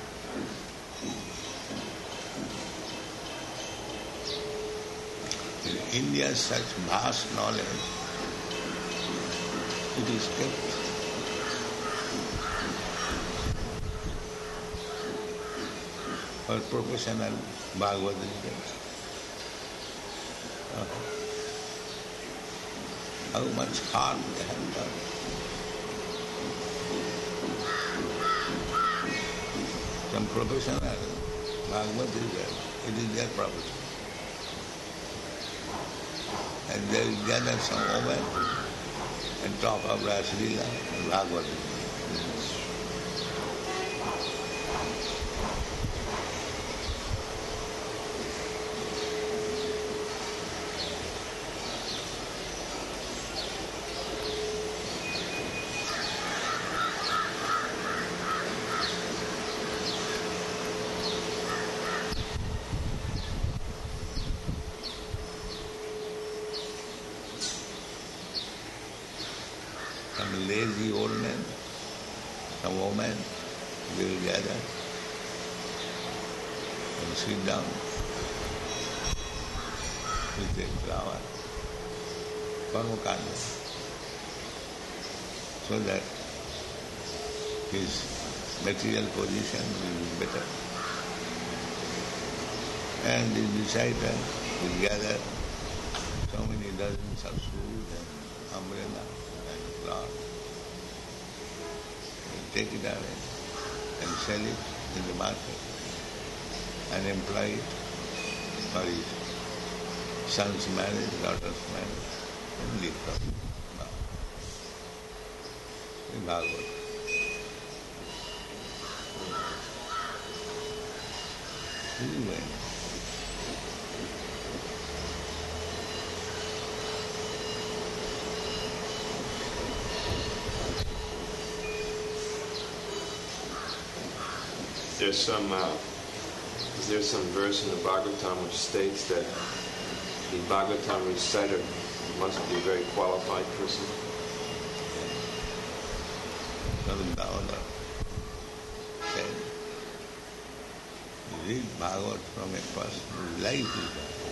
In India, such vast knowledge, it is kept. For professional Bhagavad readers. How much harm they have done. Some professional Bhagavad readers, it is their profession. And they will gather some women and talk of Rasalila and Bhagavad Gita. Some lazy old men, some women, they will gather and sit down with their flower, karmakanda, so that his material position will be better. And the disciple will gather so many dozens of shoes and umbrella and cloth. He'll take it away and sell it in the market and employ it for his son's marriage, daughter's marriage, and live from in Bhagavad. This is way. Is there some verse in the Bhagavatam which states that the Bhagavatam reciter must be a very qualified person? Davada said, you read Bhagavad from a person whose life is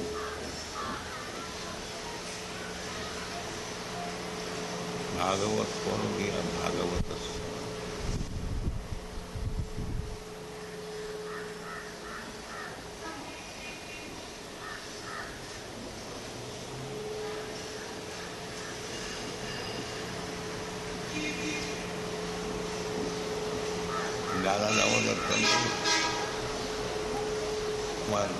Bhagavat Puraniya Bhagavatas. Dada Damodar temple, one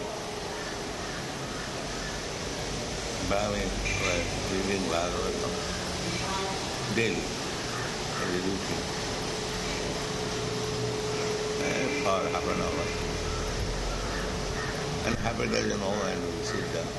Brahmin was reading Bhagavatam daily, every routine, for half an hour. And half a dozen more and will sit down.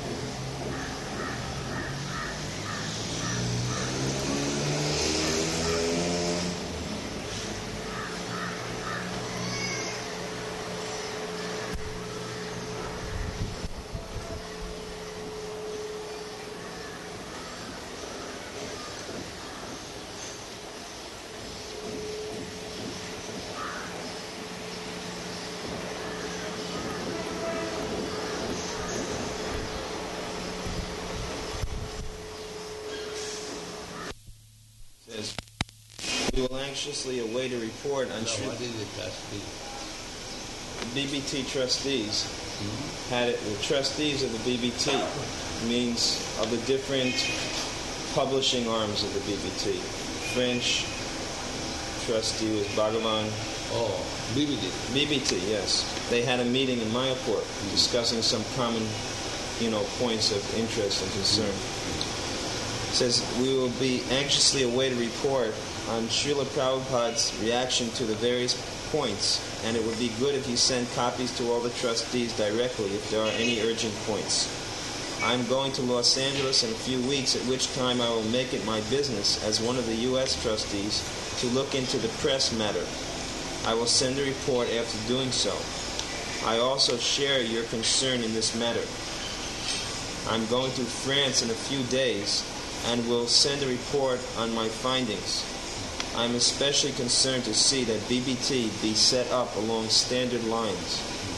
We will anxiously await a report on So what is the trustee? BBT trustees. Had it, the trustees of the BBT means of the different publishing arms of the BBT. French trustee was Bhagavan. Oh, BBT. BBT, yes. They had a meeting in Mayapur discussing some common, points of interest and concern. It says, we will be anxiously await a report on Srila Prabhupada's reaction to the various points, and it would be good if you send copies to all the trustees directly if there are any urgent points. I'm going to Los Angeles in a few weeks, at which time I will make it my business as one of the U.S. trustees to look into the press matter. I will send a report after doing so. I also share your concern in this matter. I'm going to France in a few days and will send a report on my findings. I'm especially concerned to see that BBT be set up along standard lines.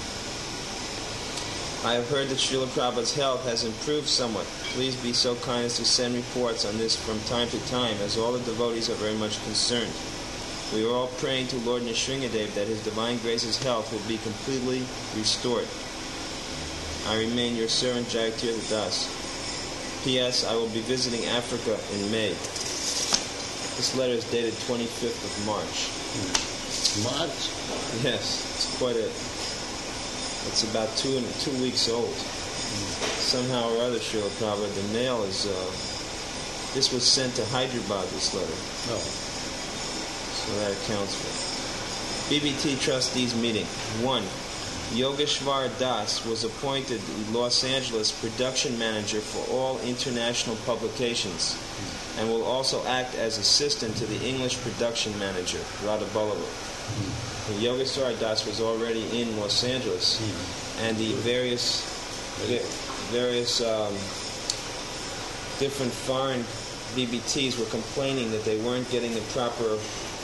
I have heard that Srila Prabhupada's health has improved somewhat. Please be so kind as to send reports on this from time to time, as all the devotees are very much concerned. We are all praying to Lord Nrsingadev that His Divine Grace's health will be completely restored. I remain your servant, Jayatirtha Das. P.S. I will be visiting Africa in May. This letter is dated 25th of March. March? Yes, it's quite a... It's about 2 weeks old. Somehow or other, Srila Prabhupada, the mail is... this was sent to Hyderabad, this letter. No. So that accounts for it. BBT Trustees Meeting. 1. Yogeshwar Das was appointed Los Angeles production manager for all international publications and will also act as assistant to the English production manager, Radha Ballabha. Yogeshwar Das was already in Los Angeles, and the various different foreign BBTs were complaining that they weren't getting the proper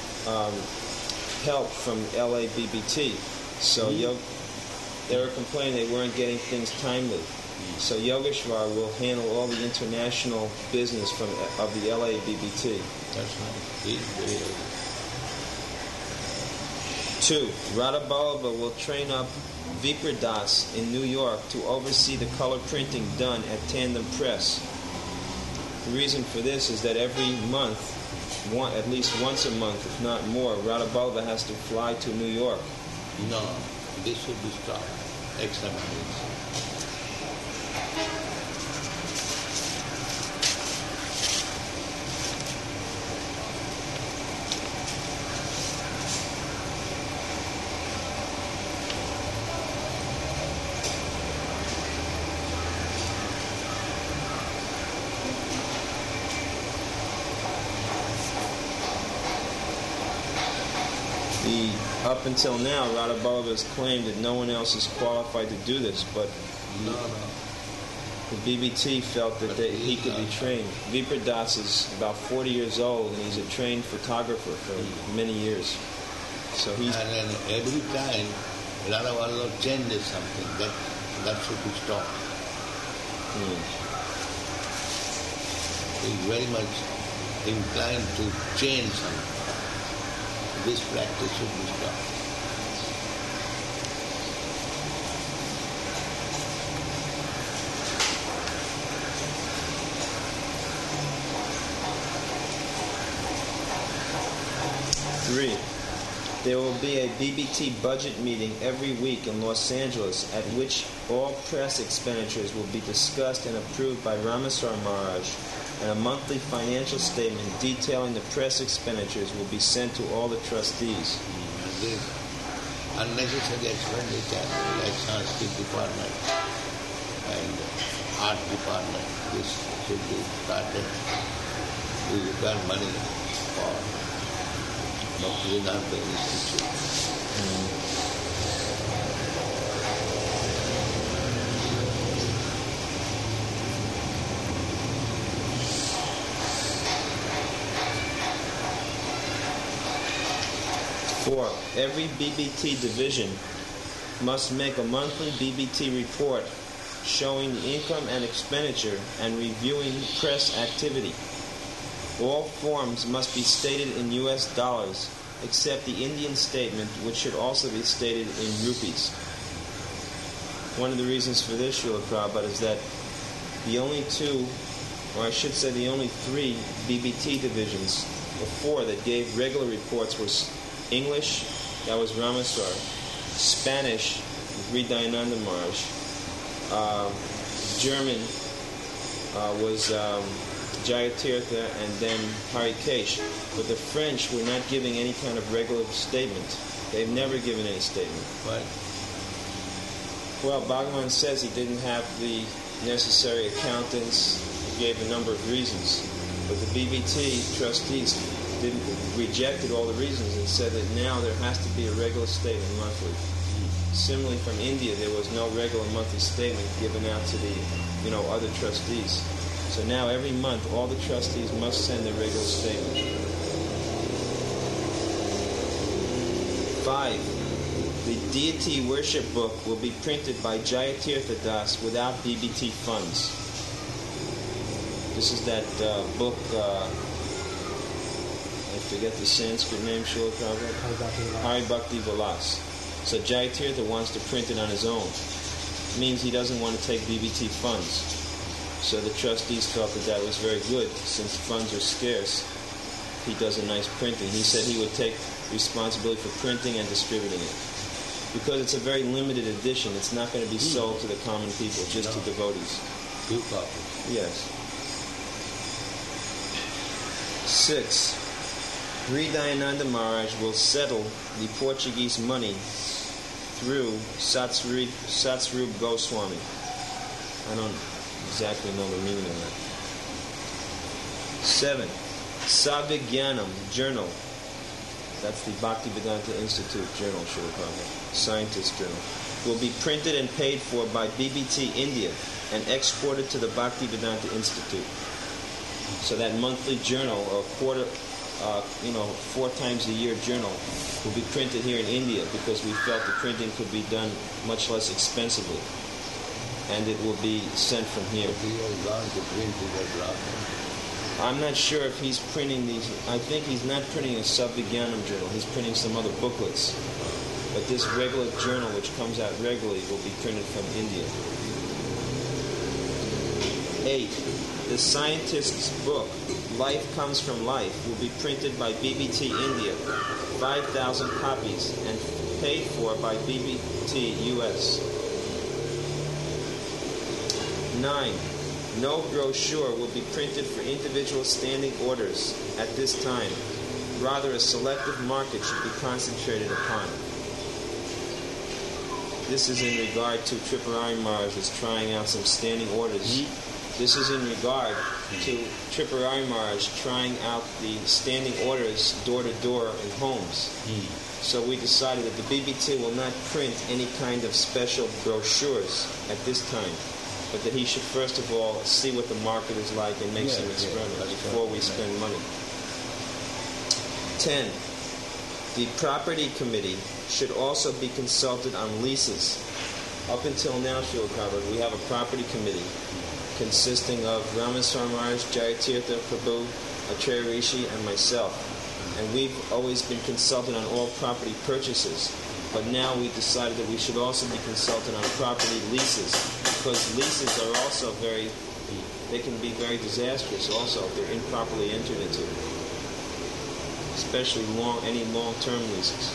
help from LA BBT. So they were complaining they weren't getting things timely. So Yogeshwar will handle all the international business of the LA BBT. That's nice. He's very good. 2. Radha Ballabha will train up Vipra Das in New York to oversee the color printing done at Tandem Press. The reason for this is that every month, at least once a month, if not more, Radha Ballabha has to fly to New York. No, this should be stopped. Extra money. 3. Up until now, Radha Ballabha has claimed that no one else is qualified to do this, but the BBT felt that he could be trained. Vipra Das is about 40 years old, and he's a trained photographer for many years. So he's... And then every time Radha Ballabha changes something, that should be stopped. He's very much inclined to change something. This practice should be stopped. Three, there will be a BBT budget meeting every week in Los Angeles at which all press expenditures will be discussed and approved by Ramaswar Maharaj, and a monthly financial statement detailing the press expenditures will be sent to all the trustees. And this unnecessary expenditure like Sanskrit department and art department, this should be started. We return money for Bhaktivedanta Institute. 4. Every BBT division must make a monthly BBT report showing the income and expenditure and reviewing press activity. All forms must be stated in U.S. dollars, except the Indian statement, which should also be stated in rupees. One of the reasons for this, Srila Prabhupada, is that the only two, or I should say the only three BBT divisions, or four, that gave regular reports was English, that was Ramaswar, Spanish, Hridayananda Maharaj, German was Jayatirtha, and then Harikesh. But the French were not giving any kind of regular statement. They've never given any statement. Why? Well, Bhagavan says he didn't have the necessary accountants. He gave a number of reasons. But the BBT trustees rejected all the reasons and said that now there has to be a regular statement monthly. Similarly, from India, there was no regular monthly statement given out to the, other trustees. So now every month, all the trustees must send a regular statement. 5. The deity worship book will be printed by Jayatirtha Das without BBT funds. This is that book, I forget the Sanskrit name, Srila Prabhupada. Hari Bhakti Vilas. So Jayatirtha wants to print it on his own. It means he doesn't want to take BBT funds. So the trustees felt that that was very good. Since funds are scarce, he does a nice printing. He said he would take responsibility for printing and distributing it. Because it's a very limited edition, it's not going to be sold to the common people, just to devotees. Few copies. Yes. 6. Hridayananda Maharaj will settle the Portuguese money through Satsrup Goswami. I don't exactly know the meaning of that. 7. Savigyanam Journal. That's the Bhaktivedanta Institute Journal, Srila Prabhupada, Scientist Journal, will be printed and paid for by BBT India and exported to the Bhaktivedanta Institute. So that monthly journal, or 4 times a year journal, will be printed here in India because we felt the printing could be done much less expensively. And it will be sent from here. He has gone to print in the draft. I'm not sure if he's printing these. I think he's not printing a Savigyanam journal. He's printing some other booklets. But this regular journal, which comes out regularly, will be printed from India. 8. The scientist's book, Life Comes from Life, will be printed by BBT India, 5,000 copies, and paid for by BBT US. 9. No brochure will be printed for individual standing orders at this time. Rather, a selective market should be concentrated upon. This is in regard to Tripurari Maharaj is trying out some standing orders. This is in regard to Tripurari Maharaj trying out the standing orders door to door in homes. So we decided that the BBT will not print any kind of special brochures at this time, but that he should first of all see what the market is like and make some experiments before we spend money. 10. The property committee should also be consulted on leases. Up until now, Srila Prabhupada, we have a property committee consisting of Ramaswar Maharaj, Jayatirtha Prabhu, Acharya Rishi, and myself. And we've always been consulted on all property purchases. But now we decided that we should also be consulted on property leases, because leases are also they can be very disastrous also if they're improperly entered into, especially any long-term leases.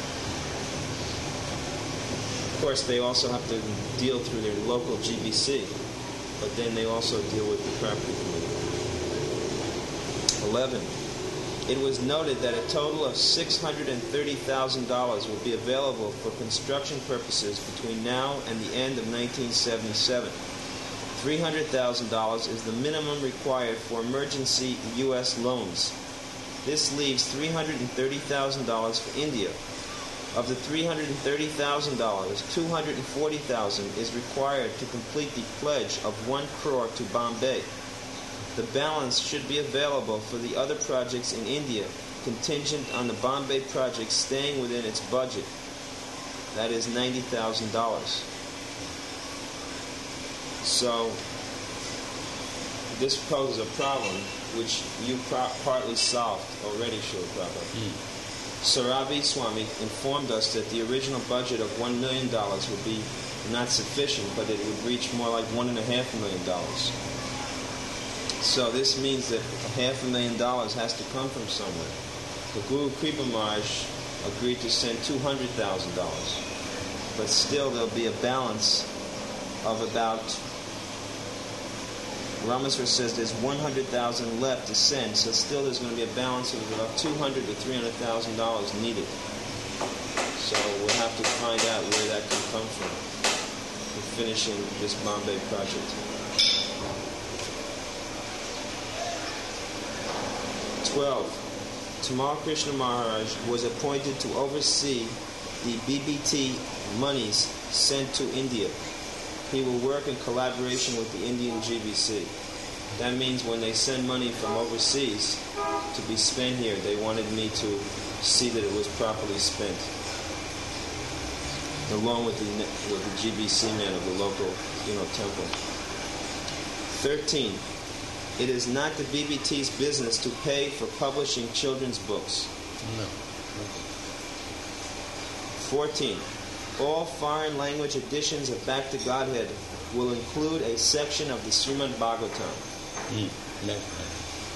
Of course, they also have to deal through their local GBC, but then they also deal with the property committee. 11. It was noted that a total of $630,000 will be available for construction purposes between now and the end of 1977. $300,000 is the minimum required for emergency U.S. loans. This leaves $330,000 for India. Of the $330,000, $240,000 is required to complete the pledge of 1 crore to Bombay. The balance should be available for the other projects in India, contingent on the Bombay project staying within its budget. That is $90,000. So, this poses a problem which you partly solved already, Srila Prabhupada. Saravi Swami informed us that the original budget of $1 million would be not sufficient, but it would reach more like $1.5 million. So this means that $500,000 has to come from somewhere. The Guru Kripa Maharaj agreed to send $200,000, but still there'll be a balance of about, Ramaswar says there's 100,000 left to send, so still there's going to be a balance of about $200,000 to $300,000 needed. So we'll have to find out where that can come from for finishing this Bombay project. 12. Tamal Krishna Maharaj was appointed to oversee the BBT monies sent to India. He will work in collaboration with the Indian GBC. That means when they send money from overseas to be spent here, they wanted me to see that it was properly spent, along with the GBC man of the local, temple. 13. It is not the BBT's business to pay for publishing children's books. No. 14. All foreign language editions of Back to Godhead will include a section of the Srimad Bhagavatam. That's right.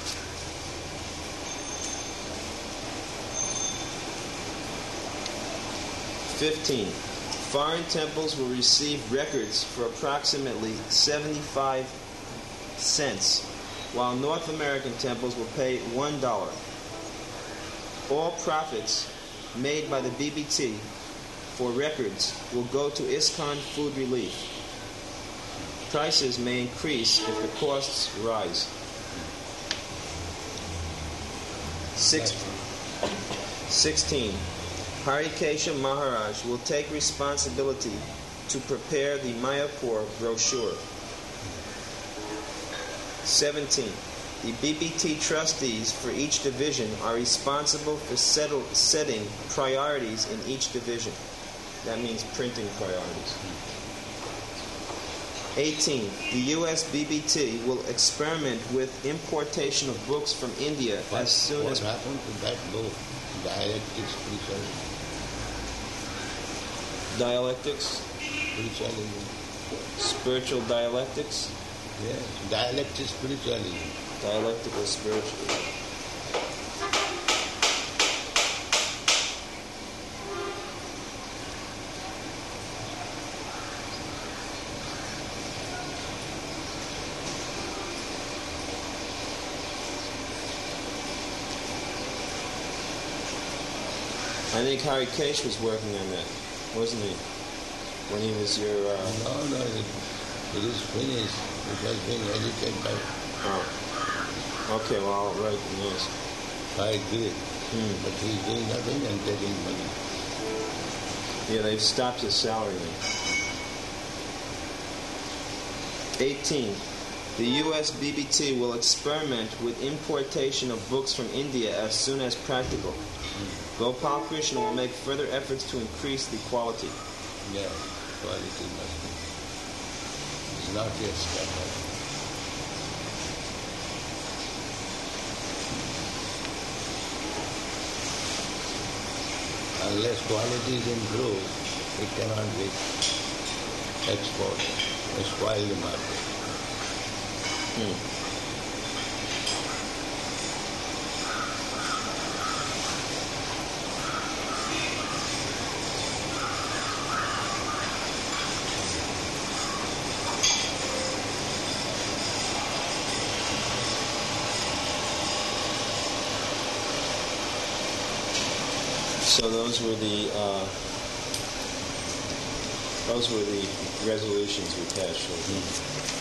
15. Foreign temples will receive records for approximately 75 cents, while North American temples will pay $1. All profits made by the BBT for records will go to ISKCON Food Relief. Prices may increase if the costs rise. 16. Harikesha Maharaj will take responsibility to prepare the Mayapur brochure. 17. The BBT trustees for each division are responsible for setting priorities in each division. That means printing priorities. 18. The US BBT will experiment with importation of books from India as soon as... What happened to that book? Dialectics, spiritualism. Dialectics? Spiritualism. Spiritual dialectics? Yes, dialectics, spiritualism. Dialectical spiritualism. I think Harikesh was working on that, wasn't he? When he was your... No, it is finished. It has been edited by... Oh. Okay, well, I'll write the news. I agree. But he's doing nothing and taking money. Yeah, they've stopped his salary now. 18. The US BBT will experiment with importation of books from India as soon as practical. Gopal Krishna will make further efforts to increase the quality. Yeah, quality must be. It's not yet standard. Unless quality is improved, it cannot be exported. It spoil the market. So those were the resolutions we passed.